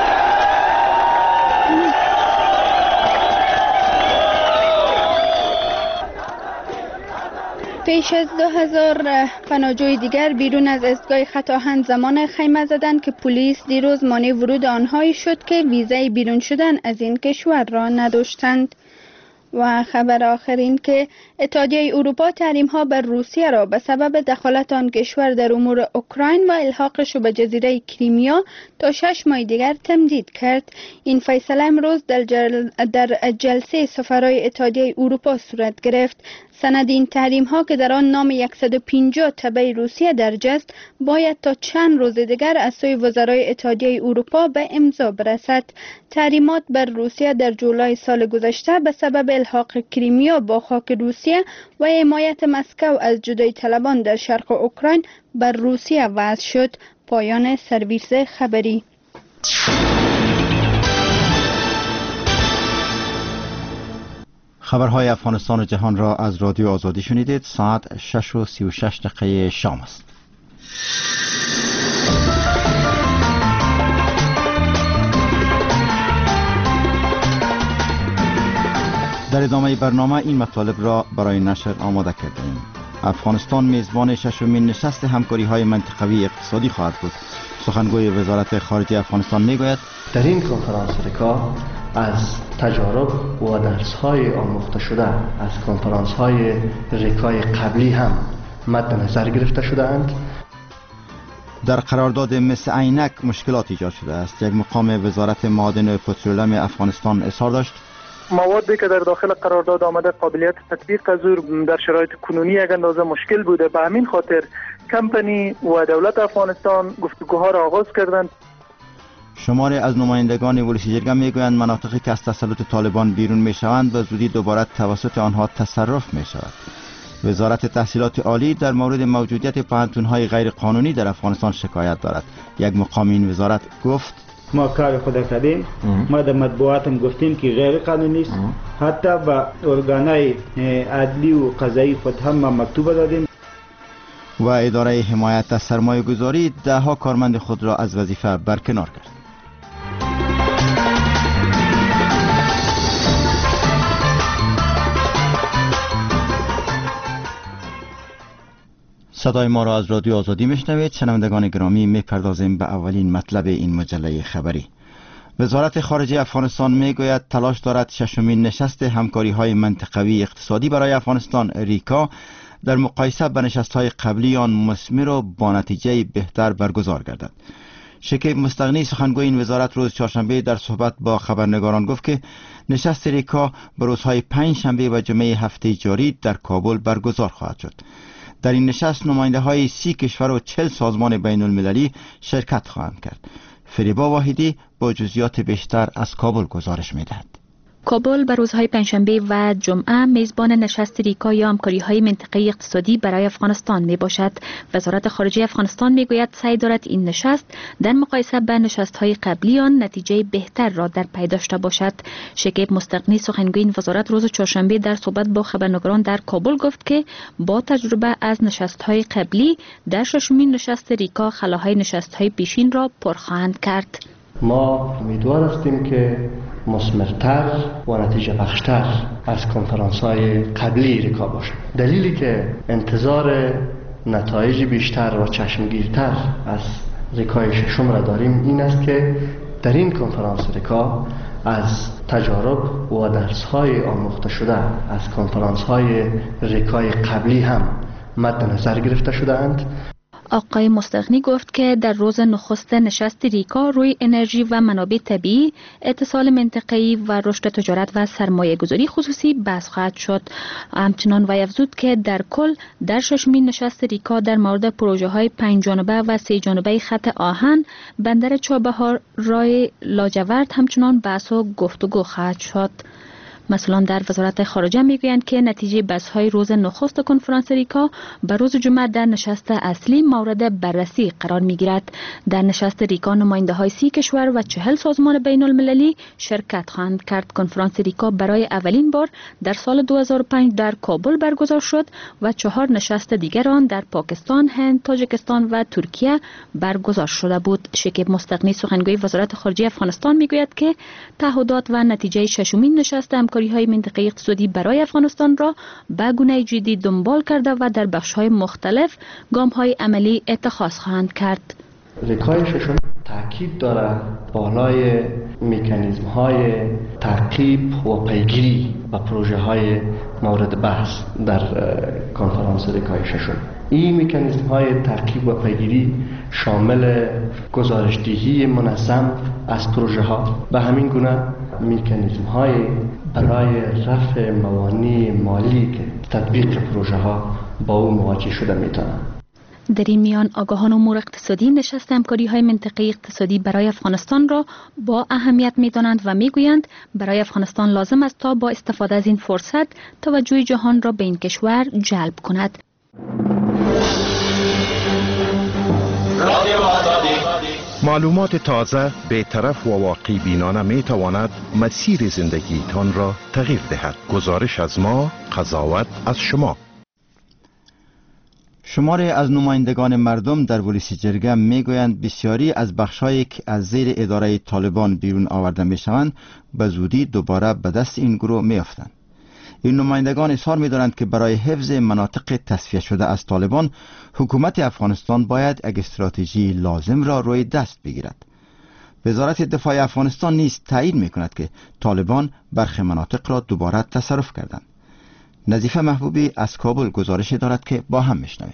پیش از 2000 پناهجوی دیگر بیرون از ایستگاه خط آهن زمان خیمه زدند که پلیس دیروز مانع ورود آنهایی شد که ویزای بیرون شدن از این کشور را نداشتند. و خبر آخر این که اتحادیه اروپا تحریم‌ها بر روسیه را به سبب دخالت آن کشور در امور اوکراین و الحاقش به جزیره کریمیا تا 6 ماه دیگر تمدید کرد. این فیصله امروز در جلسه سفرای اتحادیه اروپا صورت گرفت. سند این تحریم‌ها که در آن نام 150 تبع روسیه درج است باید تا چند روز دیگر از سوی وزرای اتحادیه اروپا به امضا برسد. تحریمات بر روسیه در جولای سال گذشته به سبب الحاق کریمیا با خاک روسیه و حمایت مسکو از جدایی طلبان در شرق اوکراین بر روسیه وضع شد. پایان سرویس خبری. خبرهای افغانستان و جهان را از رادیو آزادی شنیدید. ساعت 6:36 شام است. در ادامه برنامه این مطالب را برای نشر آماده کردیم. افغانستان میزبان 6مین نشست همکاری‌های منطقوی اقتصادی خواهد بود. سخنگوی وزارت خارجه افغانستان میگوید در این کنفرانس ریکا از تجارب و درس‌های آموخته شده از کنفرانس‌های ریکای قبلی هم مد نظر گرفته شده‌اند. در قرارداد مس عینک مشکلات ایجاد شده است. یک مقام وزارت معادن و پترولیم افغانستان اظهار داشت موادی که در داخل قرارداد آمده قابلیت تطبیق از او در شرایط کنونی یک اندازه مشکل بوده. به همین خاطر کمپانی و دولت افغانستان گفتگوها را آغاز کردند. شماری از نمایندگان ولسی جرگه میگویند مناطقی که از تسلط طالبان بیرون میشوند به زودی دوباره توسط آنها تصرف میشود. وزارت تحصیلات عالی در مورد موجودیت پوهنتون‌های غیر قانونی در افغانستان شکایت دارد. یک مقام این وزارت گفت ما کار خود کردیم. ما در مطبوعاتم گفتیم که غیر قانونی است. حتی با ارگان‌های عدلی و قضایی خود هم ما مکتوب دادیم. و اداره حمایت از سرمایه گذاری 10 کارمند خود را از وظیفه برکنار کرد. صدای ما را از رادیو آزادی میشنوید. شنوندگان گرامی، میپردازیم به اولین مطلب این مجله خبری. وزارت خارجه افغانستان میگوید تلاش دارد 6مین نشست همکاری‌های منطقوی اقتصادی برای افغانستان ریکا در مقایسه با نشست‌های قبلی آن مثمر و با نتیجه بهتر برگزار گردد. شکیب مستغنی سخنگوی این وزارت روز چهارشنبه در صحبت با خبرنگاران گفت که نشست ریکا به روزهای 5 شنبه و جمعه هفته جاری در کابل برگزار خواهد شد. در این نشست نماینده های 30 کشور و 40 سازمان بین المللی شرکت خواهند کرد. فریبا واحدی با جزئیات بیشتر از کابل گزارش می‌دهد. کابل به روزهای پنجشنبه و جمعه میزبان نشست ریکا یا همکاری‌های منطقه‌ای اقتصادی برای افغانستان میباشد. وزارت خارجه افغانستان میگوید سعی دارد این نشست در مقایسه با نشست‌های قبلی آن نتیجه بهتر را در پی داشته باشد. شکیب مستغنی سخنگوی این وزارت روز چهارشنبه در صحبت با خبرنگاران در کابل گفت که با تجربه از نشست‌های قبلی در 6مین نشست ریکا خلاهای نشست‌های پیشین را پر خواهند کرد. ما امیدوار هستیم که مثمرتر و نتیجه بخشتر از کنفرانس‌های قبلی ریکا باشد. دلیلی که انتظار نتایج بیشتر و چشمگیرتر از ریکای 6 را داریم این است که در این کنفرانس ریکا از تجارب و درس‌های آموخته شده از کنفرانس‌های ریکای قبلی هم مد نظر گرفته شده‌اند. آقای مستغنی گفت که در روز نخست نشست ریکا روی انرژی و منابع طبیعی، اتصال منطقه‌ای و رشد تجارت و سرمایه گذاری خصوصی بحث خواهد شد. همچنان وی افزود که در کل در 6مین نشست ریکا در مورد پروژه های 5 جانبه و 3 جانبه خط آهن، بندر چابهار، راه لاجورد همچنان بحث و گفتگو خواهد شد. مسئولان در وزارت خارجه میگویند که نتیجه بحث‌های روز نخست کنفرانس ریکا به روز جمعه در نشست اصلی مورد بررسی قرار میگیرد. در نشست ریکا نماینده‌های 30 کشور و 40 سازمان بین المللی شرکت خواهند کرد. کنفرانس ریکا برای اولین بار در سال 2005 در کابل برگزار شد و 4 نشست دیگر آن در پاکستان، هند، تاجیکستان و ترکیه برگزار شده بود. شکیب مستغنی سخنگوی وزارت خارجه افغانستان میگوید که تعهدات و نتیجه ششمین نشست همکاری‌های منطقه‌ای اقتصادی برای افغانستان را به گونه جدی دنبال کرده و در بخش‌های مختلف گام‌های عملی اتخاذ خواهند کرد. ریکای ششم تاکید دارد بالای مکانیزم‌های تعقیب و پیگیری و پروژه‌های مورد بحث در کنفرانس ریکای ششم. این مکانیزم‌های تعقیب و پیگیری شامل گزارش‌دهی منظم از پروژه‌ها و همین گونه مکانیزم‌های برای رفع موانع مالی که تطبیق پروژه‌ها با او مواجه شده می‌توانند. در این میان آگاهان امور اقتصادی نشست همکاری‌های منطقه‌ای اقتصادی برای افغانستان را با اهمیت می‌دانند و می‌گویند برای افغانستان لازم است تا با استفاده از این فرصت توجه جهان را به این کشور جلب کند. معلومات تازه، بی‌طرف و واقعی بینانه می تواند مسیر زندگیتان را تغییر دهد. گزارش از ما، قضاوت از شما. شماری از نمایندگان مردم در ولسی جرگه میگویند بسیاری از بخش‌هایی که از زیر اداره طالبان بیرون آورده میشوند به زودی دوباره به دست این گروه میافتند. این نمایندگان اظهار می‌دارند که برای حفظ مناطق تصفیه شده از طالبان حکومت افغانستان باید یک استراتژی لازم را روی دست بگیرد. وزارت دفاع افغانستان نیز تایید می‌کند که طالبان برخی مناطق را دوباره تصرف کردند. نظیفه محبوبی از کابل گزارش دارد که با هم میشنویم.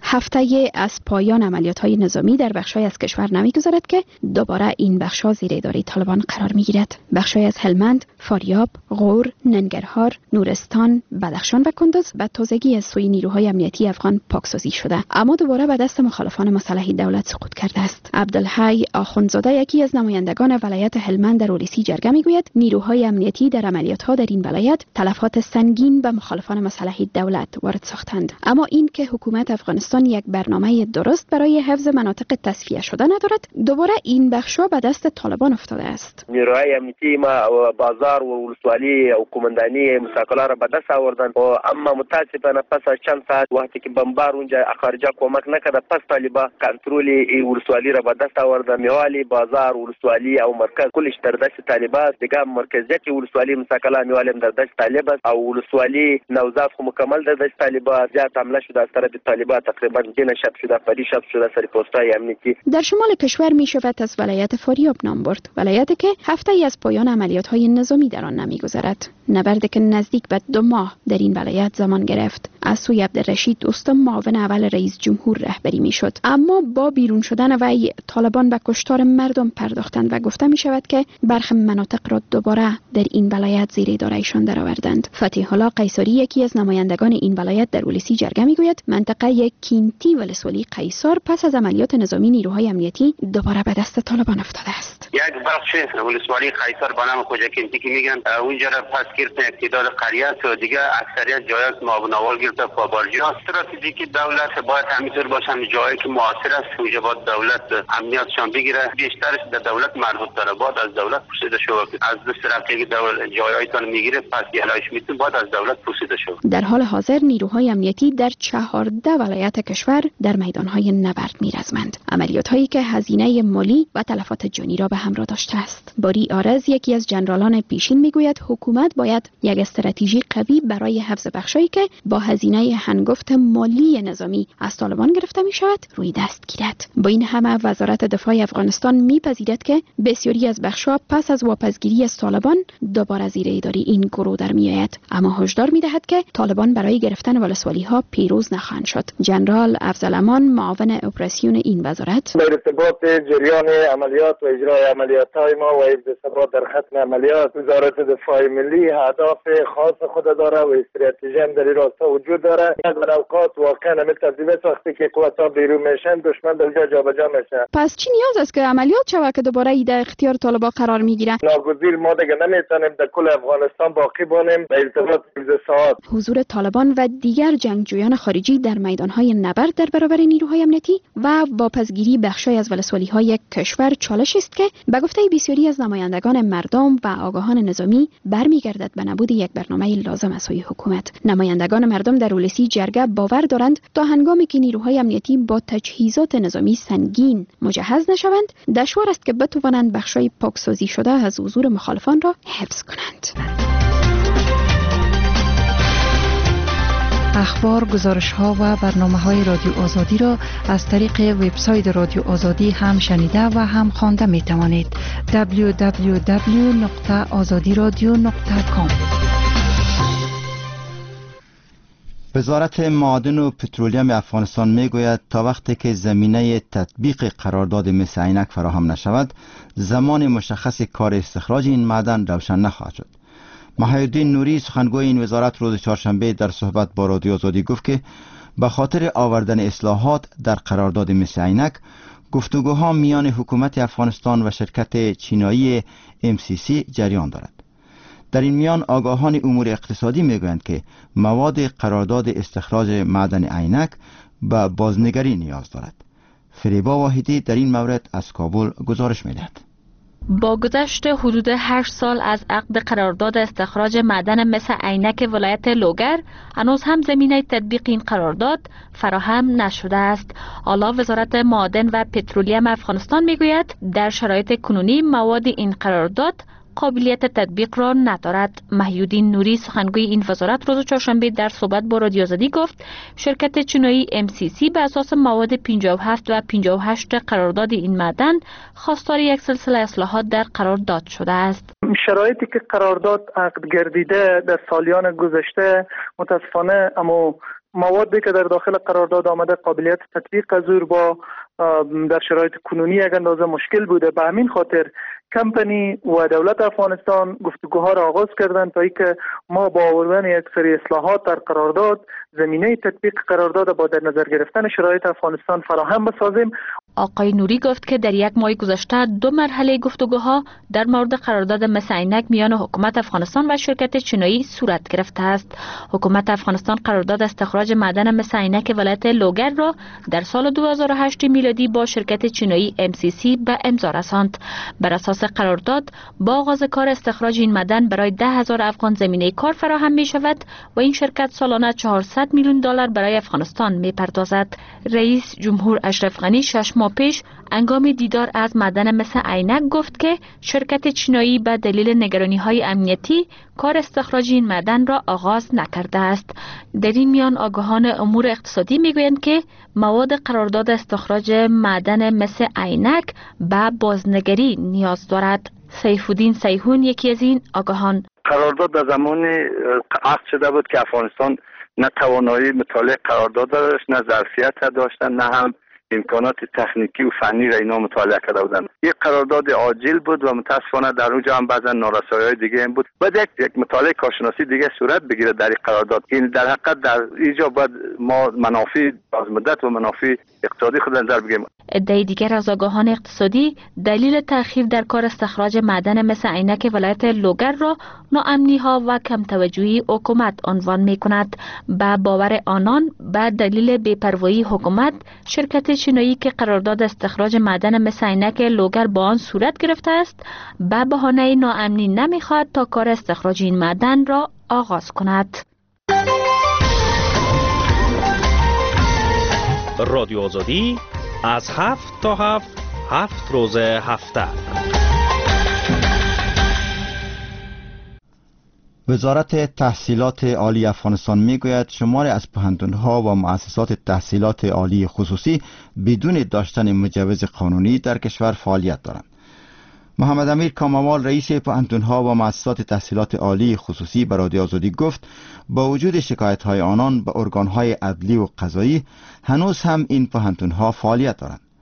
هفته از پایان عملیات‌های نظامی در بخش‌های از کشور نمی‌گذرد که دوباره این بخش‌ها زیر اداره طالبان قرار می‌گیرد. بخش‌های از هلمند، فاریاب، غور، ننگرهار، نورستان، بدخشان و کندز به تازگی از سوی نیروهای امنیتی افغان پاکسازی شده، اما دوباره به دست مخالفان مسلح دولت سقوط کرده است. عبدالحی آخوندزاده یکی از نمایندگان ولایت هلمند در ولسی جرگه می‌گوید نیروهای امنیتی در عملیات‌ها در این ولایت تلفات سنگین به مخالفان مسلح دولت وارد ساختند، اما این که حکومت افغانستان یک برنامه درست برای حفظ مناطق تصفیه شده ندارد، دوباره این بخش‌ها به دست طالبان افتاده است. نیروهای امنیتی ما بازار و ولسوالی و کماندانی مساکلا را به دست آوردند و اما متاسفانه پس از چند ساعت وقتی که بمبار اونجا خارجه کمک نکرده، پس طالبان کنترل این ولسوالی را به دست آوردند. میوالی بازار ولسوالی او مرکز کلش در دست طالبان است. دیگه مرکزیت ولسوالی مساکلا میوالی در دست طالبان است او ولسوالی نوزاد خو مکمل در دست طالبان. زیاد حمله شده از طرف طالبان، تقریبا دین شب شده، پری شب شده سر پست‌های امنیتی. در شمال کشور می شود از ولایت فاریاب نام برد، ولایتی که هفته ای از پایان عملیات‌های نظامی در آن نمی‌گذرد. نبردی که نزدیک به 2 ماه در این ولایت زمان گرفت. از سوی عبدالرشید دوستم معاون اول رئیس جمهور رهبری میشد، اما با بیرون شدن وی طالبان به کشتار مردم پرداختند و گفته می شود که برخی مناطق را دوباره در این ولایت زیر ادارهشان درآوردند. فتح الله قیصری یکی از نمایندگان این ولایت در ولسی جرگه میگوید منطقه کینتی ولسوالی قیصر پس از عملیات نظامی نیروهای امنیتی دوباره به دست طالبان افتاده است. یک بخش ولسوالی قیصر به نام خوجا کینتی که میگن اونجا را پس گرفت اقتدار قریه و دیگه اکثریت جایات معاون اول گرفت پابارجی. استراتژیک دولت باید همینطور باشن، جایی که معاصر است اونجا باید دولت امنیتشان بگیره، بیشترش در دولت مربوط داره، باید از دولت پرسیده شود. از استراتژی دولت جایایتان میگیره پس گلایش میتون باید از دولت پرسیده شود. در حال حاضر نیروهای امنیتی در 14 ولایت کشور در میدانهای نبرد میرزمند، عملیات‌هایی که هزینه مالی و تلفات جانی را به همراه داشته است. باری آرز یکی از جنرالان پیشین میگوید حکومت باید یک استراتژی قوی برای حفظ بخشایی که با هزینه هنگفت مالی نظامی از طالبان گرفته می شود روی دست گیرد. با این همه وزارت دفاع افغانستان میپذیرد که بسیاری از بخش‌ها پس از واپسگیری از طالبان دوباره زیر اداره این گروه در میآید، اما هشدار میدهد که طالبان برای گرفتن ولسوالی‌ها پیروز نخواهند شد. جنرال افضل امان معاون اپراسیون این وزارت در ارتباط جریان عملیات و اجرای عملیات‌های ما و حفظ ثبات در ختم عملیات وزارت دفاع ملی اهداف خاص خود داره و استراتژی هم در این راستا وجود داره. در اوقات واقعا همین تبدیل وقتی که قوت‌ها بیرون میشن دشمن در جا جابجا میشه. پس چی نیاز است که عملیات شود که دوباره ایده اختیار طالبان قرار میگیره؟ ناگزیر ما دیگه نمیتونیم در کل افغانستان باقی بانیم به ارتباط ساعات. حضور طالبان و دیگر جنگجویان خارجی در میدانهای نبرد در برابر نیروهای امنیتی و واپسگیری بخشای از ولسوالی‌های یک کشور چالش است که به گفته بسیاری از نمایندگان مردم و آگاهان نظامی برمیگردد به نبود یک برنامه لازم از سوی حکومت. نمایندگان مردم در اولسی جرگه باور دارند تا هنگامی که نیروهای امنیتی با تجهیزات نظامی سنگین مجهز نشوند، دشوار است که بتوانند بخشای پاکسازی شده از حضور مخالفان را حفظ کنند. اخبار، گزارش‌ها و برنامه‌های رادیو آزادی را از طریق وبسایت رادیو آزادی هم شنیده و هم خوانده می‌توانید. www.azadiradio.com. وزارت معادن و پترولیوم افغانستان میگوید تا وقتی که زمینه تطبیق قرارداد مس عینک فراهم نشود، زمان مشخص کار استخراج این معدن روشن نخواهد شد. محی‌الدین نوری سخنگوی این وزارت روز چهارشنبه در صحبت با رادیو آزادی گفت که به خاطر آوردن اصلاحات در قرارداد مس عینک، گفتگوها میان حکومت افغانستان و شرکت چینایی MCC جریان دارد. در این میان آگاهان امور اقتصادی میگویند که مواد قرارداد استخراج معدن عینک به بازنگری نیاز دارد. فریبا واحدی در این مورد از کابل گزارش میدهد. با گذشت حدود 8 سال از عقد قرارداد استخراج معدن مس عینک ولایت لوگر، هنوز هم زمینه تطبیق این قرارداد فراهم نشده است. حالا وزارت معادن و پترولیوم افغانستان میگوید در شرایط کنونی مواد این قرارداد قابلیت تطبیق را ندارد. محی‌الدین نوری سخنگوی این وزارت روز چهارشنبه در صحبت با رادیو آزادی گفت شرکت چینایی MCC به اساس مواد 57 و 58 قرارداد این معدن خواستار یک سلسله اصلاحات در قرارداد شده است. شرایطی که قرارداد عقد گردیده در سالیان گذشته متاسفانه اما موادی که در داخل قرارداد آمده قابلیت تطبیق از او با در شرایط کنونی یک اندازه مشکل بوده. به همین خاطر کمپانی و دولت افغانستان گفتگوها را آغاز کردند تا اینکه ما با آوردن یک سری اصلاحات در قرارداد زمینه تطبیق قرارداد با در نظر گرفتن شرایط افغانستان فراهم بسازیم. آقای نوری گفت که در یک ماه گذشته 2 مرحله گفتگوها در مورد قرارداد مس عینک میان حکومت افغانستان و شرکت چینایی صورت گرفته است. حکومت افغانستان قرارداد استخراج معدن مس عینک ولایت لوگر را در سال 2008 میلادی با شرکت چینایی MCC به امضا رساند. بر اساس قرارداد با آغاز کار استخراج این معدن برای 10,000 افغان زمینه کار فراهم می شود و این شرکت سالانه 400 میلیون دلار برای افغانستان می پردازد. رئیس جمهور اشرف غنی 6 ماه پیش هنگام دیدار از معدن مس عینک گفت که شرکت چینایی به دلیل نگرانی‌های امنیتی کار استخراج این معدن را آغاز نکرده است. در این میان آگاهان امور اقتصادی میگویند که مواد قرارداد استخراج معدن مس عینک به بازنگری نیاز دارد. سیفالدین سیحون یکی از این آگاهان: قرارداد در زمان عقد شده بود که افغانستان نه توانایی مطالعه قرارداد داشت، نه ظرفیت داشتن، نه هم امکانات تکنیکی و فنی را اینا مطالعه کرده بودند. یک قرارداد عاجل بود و متاسفانه در اونجا هم بعضا نارسایی‌های دیگه هم بود. بعد یک مطالعه کارشناسی دیگه صورت بگیره در این قرارداد. این در حقیقت در اینجا باید ما منافع باز مدت و منافع اقتصادی خود نظر بگیریم. ادعای دیگر از آگاهان اقتصادی دلیل تأخیر در کار استخراج معدن مس عینک ولایت لوگر را ناامنی‌ها و کم توجهی حکومت عنوان می‌کند. با باور آنان به دلیل بی‌پروایی حکومت، شرکت چینایی که قرارداد استخراج معدن مس عینک لوگر با آن صورت گرفته است، به بهانه ناامنی نمی‌خواهد تا کار استخراج این معدن را آغاز کند. رادیو آزادی از 7 تا 7 روز هفته. وزارت تحصیلات عالی افغانستان میگوید شماری از پوهنتون‌ها و مؤسسات تحصیلات عالی خصوصی بدون داشتن مجوز قانونی در کشور فعالیت دارند. محمد امیر کاموال رئیس پوهنتون‌ها و مؤسسات تحصیلات عالی خصوصی به رادیو آزادی گفت با وجود شکایت‌های آنان به ارگان‌های عدلی و قضایی هنوز هم این پوهنتون‌ها فعالیت دارند.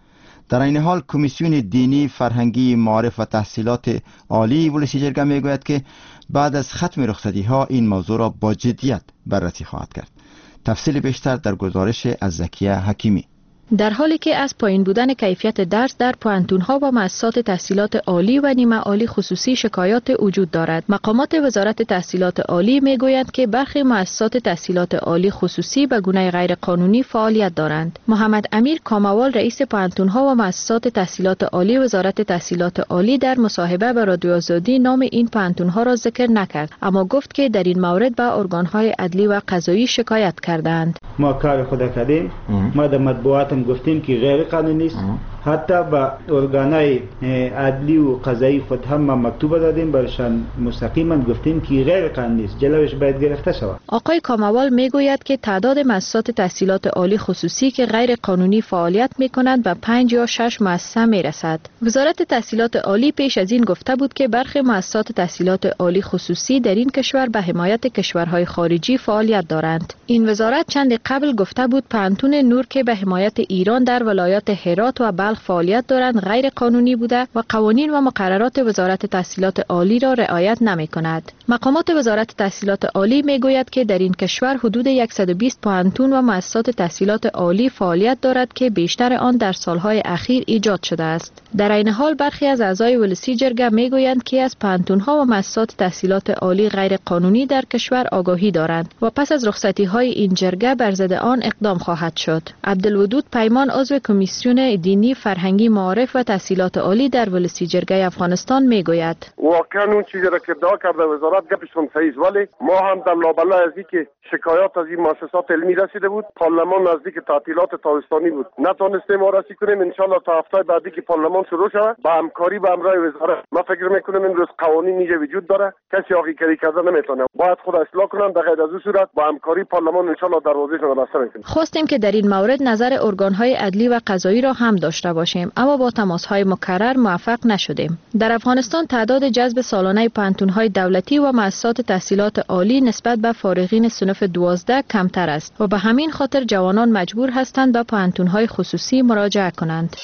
در این حال کمیسیون دینی، فرهنگی، معارف و تحصیلات عالی ولسی جرگه میگوید که بعد از ختم رخصتی ها این موضوع را با جدیت بررسی خواهد کرد. تفصیل بیشتر در گزارش از زکیه حکیمی. در حالی که از پایین بودن کیفیت درس در پوهنتون‌ها و مؤسسات تحصیلات عالی و نیمه عالی خصوصی شکایات وجود دارد، مقامات وزارت تحصیلات عالی میگویند که برخی مؤسسات تحصیلات عالی خصوصی به گونه غیر قانونی فعالیت دارند. محمد امیر کاموال رئیس پوهنتون‌ها و مؤسسات تحصیلات عالی وزارت تحصیلات عالی در مصاحبه با رادیو آزادی نام این پوهنتون‌ها را ذکر نکرد، اما گفت که در این مورد به ارگان‌های عدلی و قضایی شکایت کردند. ما کار خود کردیم، ما در مطبوعات گفتیم که غیر قانونی است. حتی با ارگانهای عدلی و قضایی خود هم ما مکتوب دادیم، برشان مستقیما گفتیم که غیر قانونی است، جلوش باید گرفته شود. آقای کاموال میگوید که تعداد مؤسسات تحصیلات عالی خصوصی که غیر قانونی فعالیت میکنند به 5 یا 6 مؤسسه میرسد. وزارت تحصیلات عالی پیش از این گفته بود که برخی مؤسسات تحصیلات عالی خصوصی در این کشور به حمایت کشورهای خارجی فعالیت دارند. این وزارت چند قبل گفته بود پوهنتون نور که به حمایت ایران در ولایات هرات و بلخ فعالیت دارند غیر قانونی بوده و قوانین و مقررات وزارت تحصیلات عالی را رعایت نمی کند. مقامات وزارت تحصیلات عالی می گوید که در این کشور حدود 120 پوهنتون و مؤسسات تحصیلات عالی فعالیت دارد که بیشتر آن در سالهای اخیر ایجاد شده است. در این حال برخی از اعضای ولسی جرگه می گویند که از پوهنتون‌ها و مؤسسات تحصیلات عالی غیر قانونی در کشور آگاهی دارند و پس از رخصتی‌های این جرگه بر ضد آن اقدام خواهد شد. عبدالودود پیمان عضو کمیسیون دینی، فرهنگی، معارف و تحصیلات عالی در ولسی جرگه افغانستان میگوید واقعا اون چیزی را که ادعا کرده وزارت گپشون صحیح است، ولی ما هم در لابلای از اینکه شکایات از این مؤسسات علمی رسیده بود، پارلمان نزدیک تعطیلات تابستانی بود، نتونستیم وارسی کنیم. ان شاء الله تا هفته بعدی که پارلمان شروع شود با همکاری با همراه وزارت، ما فکر میکنم این روز قوانین اینجا وجود داره، کسی آقی‌کاری کرده نمیتونه، باید خود اصلاح کنن. در غیر از این صورت با همکاری پارلمان ان شاء الله دروازه‌شون را بسته میکنیم. خواستیم که در این مورد نظر ارگان‌های عدلی و قضایی را هم داشته باشیم، اما با تماس‌های مکرر موفق نشدیم. در افغانستان تعداد جذب سالانه پوهنتون‌های دولتی و مؤسسات تحصیلات عالی نسبت به فارغین صنف 12 کمتر است و به همین خاطر جوانان مجبور هستند به پوهنتون‌های خصوصی مراجعه کنند.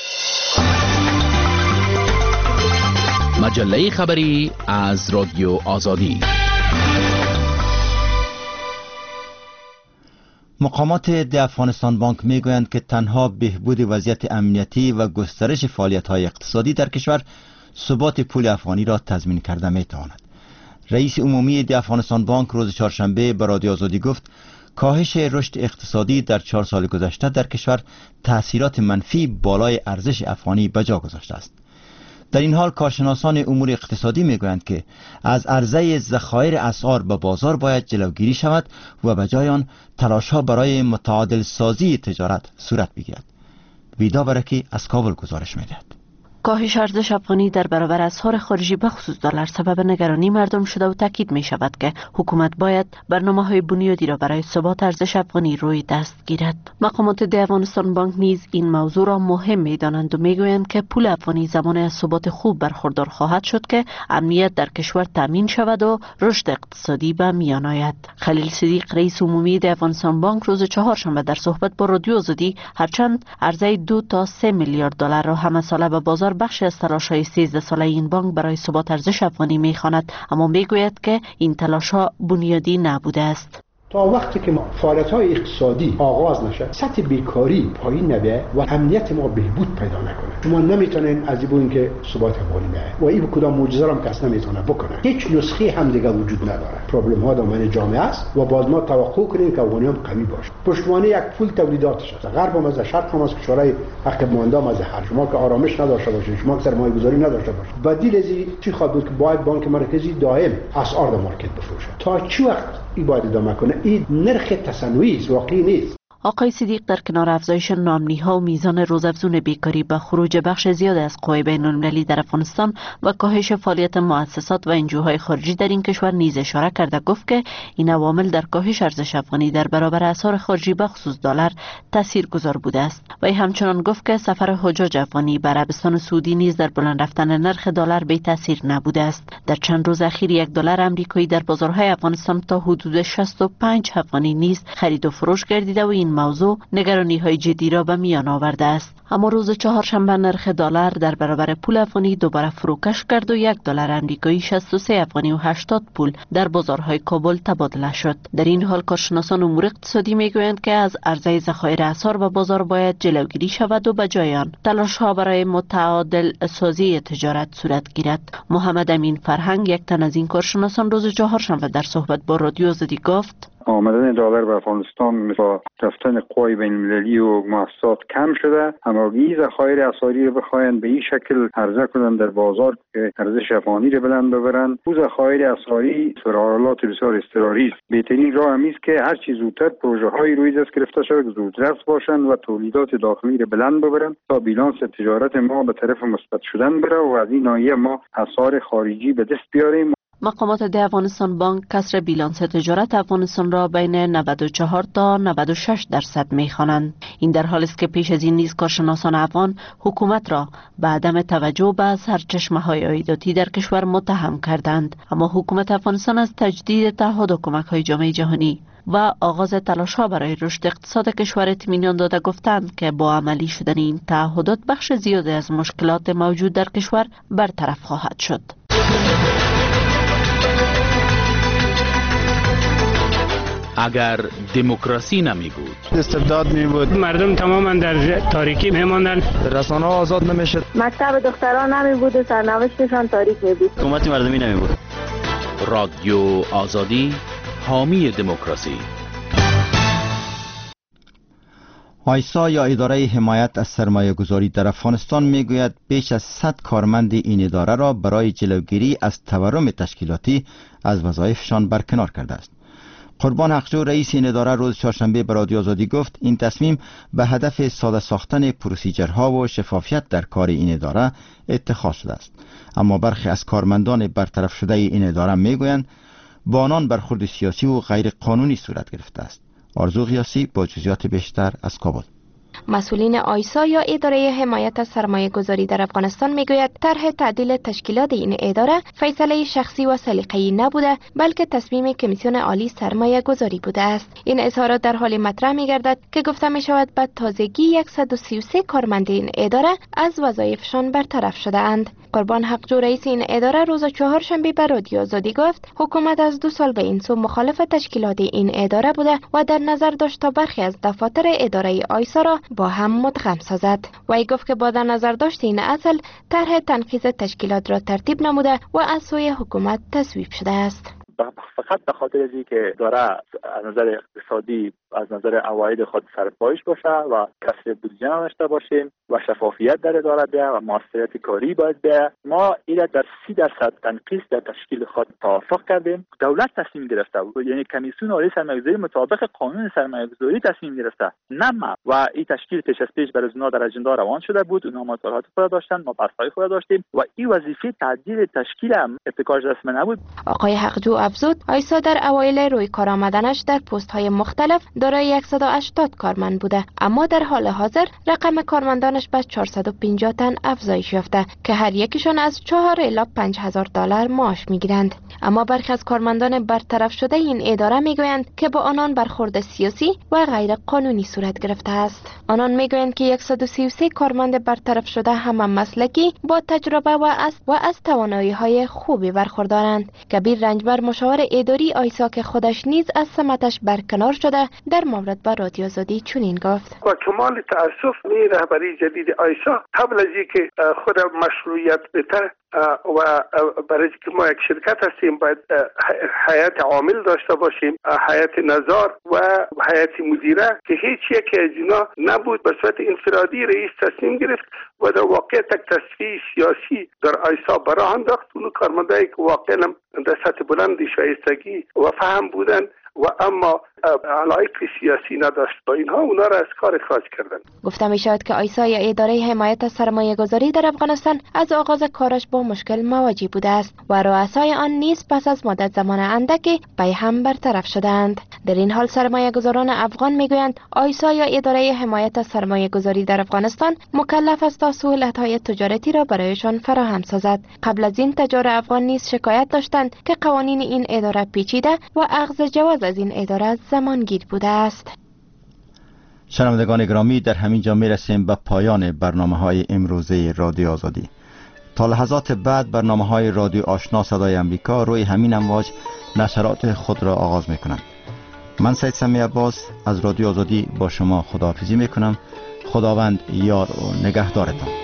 مجله خبری از رادیو آزادی. مقامات ده افغانستان بانک میگویند که تنها بهبود وضعیت امنیتی و گسترش فعالیت‌های اقتصادی در کشور ثبات پول افغانی را تضمین کرده میتواند. رئیس عمومی ده افغانستان بانک روز چهارشنبه به رادیو آزادی گفت کاهش رشد اقتصادی در 4 سال گذشته در کشور تأثیرات منفی بالای ارزش افغانی به جا گذاشته است. در این حال کارشناسان امور اقتصادی میگویند که از عرضه ذخایر اسعار به بازار باید جلوگیری شود و به جای آن تلاش‌ها برای متعادل سازی تجارت صورت بگیرد. ویدا برکی از کابل گزارش می‌دهد. کاهش ارزش افغانی در برابر اسعار خارجی به خصوص دلار سبب نگرانی مردم شده و تاکید می شود که حکومت باید برنامه‌های بنیادی را برای ثبات ارزش افغانی روی دست گیرد. مقامات ده افغانستان بانک نیز این موضوع را مهم می‌دانند و می‌گویند که پول افغانی زمان از ثبات خوب برخوردار خواهد شد که امنیت در کشور تامین شود و رشد اقتصادی به میان آید. خلیل صدیق رئیس عمومی ده افغانستان بانک روز چهارشنبه در صحبت با رادیو آزادی هرچند عرضه 2 تا 3 میلیارد دلار را همه ساله به بازار بخش از تلاش‌های 13 ساله این بانک برای ثبات ارزش افغانی می‌خواند، اما می‌گوید که این تلاش‌ها بنیادی نبوده است. تا وقتی که فعالیت‌های اقتصادی آغاز نشه، سطح بیکاری پایین نبیه و امنیت ما بهبود پیدا نکنه، ما نمیتونیم از این که ثبات افغانی بیایم و این کدام معجزه هم کس نمیتونه بکنه. هیچ نسخه هم دیگه وجود نداره. پروبلم ها دامن جامعه است و باز ما توقع کنیم که افغانیان قوی باشه. پشتوانه یک پول تولیداتش است. غرب هم از شرق هم از کشورهای عقب مانده هم از هر شما که آرامش نداشته باشه، شما که سرمایه‌گذاری نداشته باشه. بدیل از چی خواهد بود که باید بانک مرکزی دائم اسعار در مارکت بفروشه. تا چه وقت این باید ادامه کنه؟ این نرخ تصنعی است، واقعی نیست. آقای صدیق در کنار افزایش ناامنی‌ها و میزان روزافزون بیکاری با خروج بخش زیاد از قوای بین‌المللی در افغانستان و کاهش فعالیت مؤسسات و انجوهای خارجی در این کشور نیز اشاره کرده گفت که این عوامل در کاهش ارزش افغانی در برابر اسعار خارجی به خصوص دلار تاثیرگذار بوده است. و همچنان گفت که سفر حجاج افغانی به عربستان سعودی نیز در بلند رفتن نرخ دلار بی تاثیر نبوده است. در چند روز اخیر 1 دلار آمریکایی در بازارهای افغانستان تا حدود 65 افغانی نیز خرید و فروش گردیده و این موضوع نگرانی های جدی را به میان آورده است. اما روز چهارشنبه نرخ دلار در برابر پول افغانی دوباره فروکش کرد و $1 آمریکایی 63 افغانی و 80 پول در بازارهای کابل تبادله شد. در این حال کارشناسان امور اقتصادی میگویند که از عرضه ذخایر اسعار به بازار باید جلوگیری شود و به جای آن تلاش‌ها برای متعادل سازی تجارت صورت گیرد. محمد امین فرهنگ، یک تن از این کارشناسان، روز چهارشنبه در صحبت با رادیو آزادی گفت: آمدن دلار به افغانستان با رفتن قوای بین المللی و مؤسسات کم شده، اما این ذخایر اسعاری رو بخواین به این شکل عرضه کنن در بازار که ارزش افغانی رو بلند ببرن، او ذخایر اسعاری حالات بسیار اضطراری است. بهترین راه همی است که هر چیز زودتر پروژه های روی دست گرفته شود که زودرس باشن و تولیدات داخلی رو بلند ببرن تا بیلانس تجارت ما به طرف مثبت شدن بره و از این ناحیه ما اسعار خارجی به دست بیاریم. مقامات ده افغانستان بانک کسر بیلانس تجارت افغانستان را بین 94 تا 96% می‌خوانند. این در حالی است که پیش از این نیز کارشناسان افغان حکومت را به عدم توجه به سرچشمه‌های عایداتی در کشور متهم کردند، اما حکومت افغانستان از تجدید تعهد و کمک‌های جامعه جهانی و آغاز تلاش‌ها برای رشد اقتصاد کشور اطمینان داده گفتند که با عملی شدن این تعهدات بخش زیادی از مشکلات موجود در کشور برطرف خواهد شد. اگر دموکراسی نمی بود، استبداد می بود، مردم تماما در تاریکی می ماندن، رسانه ها آزاد نمی شد، مکتب دختران نمی بود و سرنوشتشان تاریک می بود، حکومت مردمی نمی بود. رادیو آزادی، حامی دموکراسی. آیسا یا اداره حمایت از سرمایه گذاری در افغانستان میگوید بیش از 100 کارمند این اداره را برای جلوگیری از تورم تشکیلاتی از وظایفشان برکنار کرده است. قربان حقجو رئیس این اداره روز چهارشنبه به رادیو آزادی گفت این تصمیم به هدف ساده ساختن پروسیجرها و شفافیت در کار این اداره اتخاذ شده است. اما برخی از کارمندان برطرف شده این اداره میگویند با آنان برخورد سیاسی و غیر قانونی صورت گرفته است. آرزو غیاسی با جزئیات بیشتر از کابل. مسئولین آیسا یا اداره حمایت از سرمایه گذاری در افغانستان میگوید طرح تعدیل تشکیلات این اداره فیصله شخصی و سلیقه‌ای نبوده، بلکه تصمیم کمیسیون عالی سرمایه گذاری بوده است. این اظهارات در حال مطرح میگردد که گفته می شود به تازگی 133 کارمند این اداره از وظایفشان برطرف شده اند. قربان حقجو رئیس این اداره روز چهارشنبه به رادیو آزادی گفت حکومت از 2 سال به این سو مخالف تشکیلات این اداره بوده و در نظر داشت تا برخی از دفاتر اداره آیسا را با هم مدغم سازد. وی گفت که با در نظر داشت این اصل طرح تنقیض تشکیلات را ترتیب نموده و از سوی حکومت تصویب شده است. فقط به خاطر از اینکه داره از نظر اقتصادی از نظر عواید خود سرپایش باشه و کسر بودجه نداشته باشیم و شفافیت در اداره بیا و موثریت کاری باید بیا، ما این در 30% تنقیص در تشکیل خود توافق کردیم. دولت تصمیم گرفته، یعنی کمیسیون عالی سرمایه‌گذاری مطابق قانون سرمایه‌گذاری تصمیم گرفته، نه ما. و این تشکیل پیش از پیش برای اونا در اجندا روان شده بود، اونا مطالعات خود داشتن، ما بحث‌های خود داشتیم و این وظیفه تعدیل تشکیل هم ابتکارش رسمی نبود. آقای حقجو افزود آیسا در اوایل روی کار آمدنش در پست‌های مختلف دارای 180 کارمند بوده، اما در حال حاضر رقم کارمندانش به 450 تن افزایش یافته که هر یکیشون از 4 الی 5000 دلار معاش میگیرند. اما برخی از کارمندان برطرف شده این اداره میگویند که با آنان برخورد سیاسی و غیر قانونی صورت گرفته است. آنان میگویند که 133 کارمند برطرف شده هم مسلکی با تجربه و از توانایی‌های خوبی برخوردارند. کبیر رنجبر مشاور اداری آیسا که خودش نیز از سمتش برکنار شده در مورد با رادیو آزادی چنین گفت: با کمال تأسف می رهبری جدید آیسا قبل از اینکه خود مشروعیت بده و برای که ما یک شرکت هستیم باید هیئت عامل داشته باشیم، هیئت نظار و هیئت مدیره که هیچ یک از اینا نبود. به صورت انفرادی رئیس تصمیم گرفت و در واقع یک تصفیه سیاسی در آیسا براه انداخت. اون کارمندایی که واقعا در سطح بلندی شایستگی و فهم بودن و اما علایق سیاسی نداشت، با اینها اونا را از کار اخراج کردن. گفته می شود که آیسا یا اداره حمایت از سرمایه گذاری در افغانستان از آغاز کارش با مشکل مواجه بوده است و رؤسای آن نیز پس از مدت زمان اندکی به هم برطرف شدند. در این حال سرمایه گذاران افغان می گویند آیسا یا اداره حمایت از سرمایه گذاری در افغانستان مکلف است تا سهولت‌های تجارتی را برایشان فراهم سازد. قبل از این تجار افغان نیز شکایت داشتند که قوانین این اداره پیچیده و اخذ جواز از این اداره زمانگیر بوده است. شنوندگان گرامی، در همین جا میرسیم به پایان برنامه‌های امروزه رادیو آزادی. تا لحظات بعد برنامه‌های رادیو آشنا صدای امریکا روی همین امواج نشرات خود را آغاز می‌کنند. من سید سمی عباس از رادیو آزادی با شما خداحافظی می‌کنم. خداوند یار و نگهدارتان.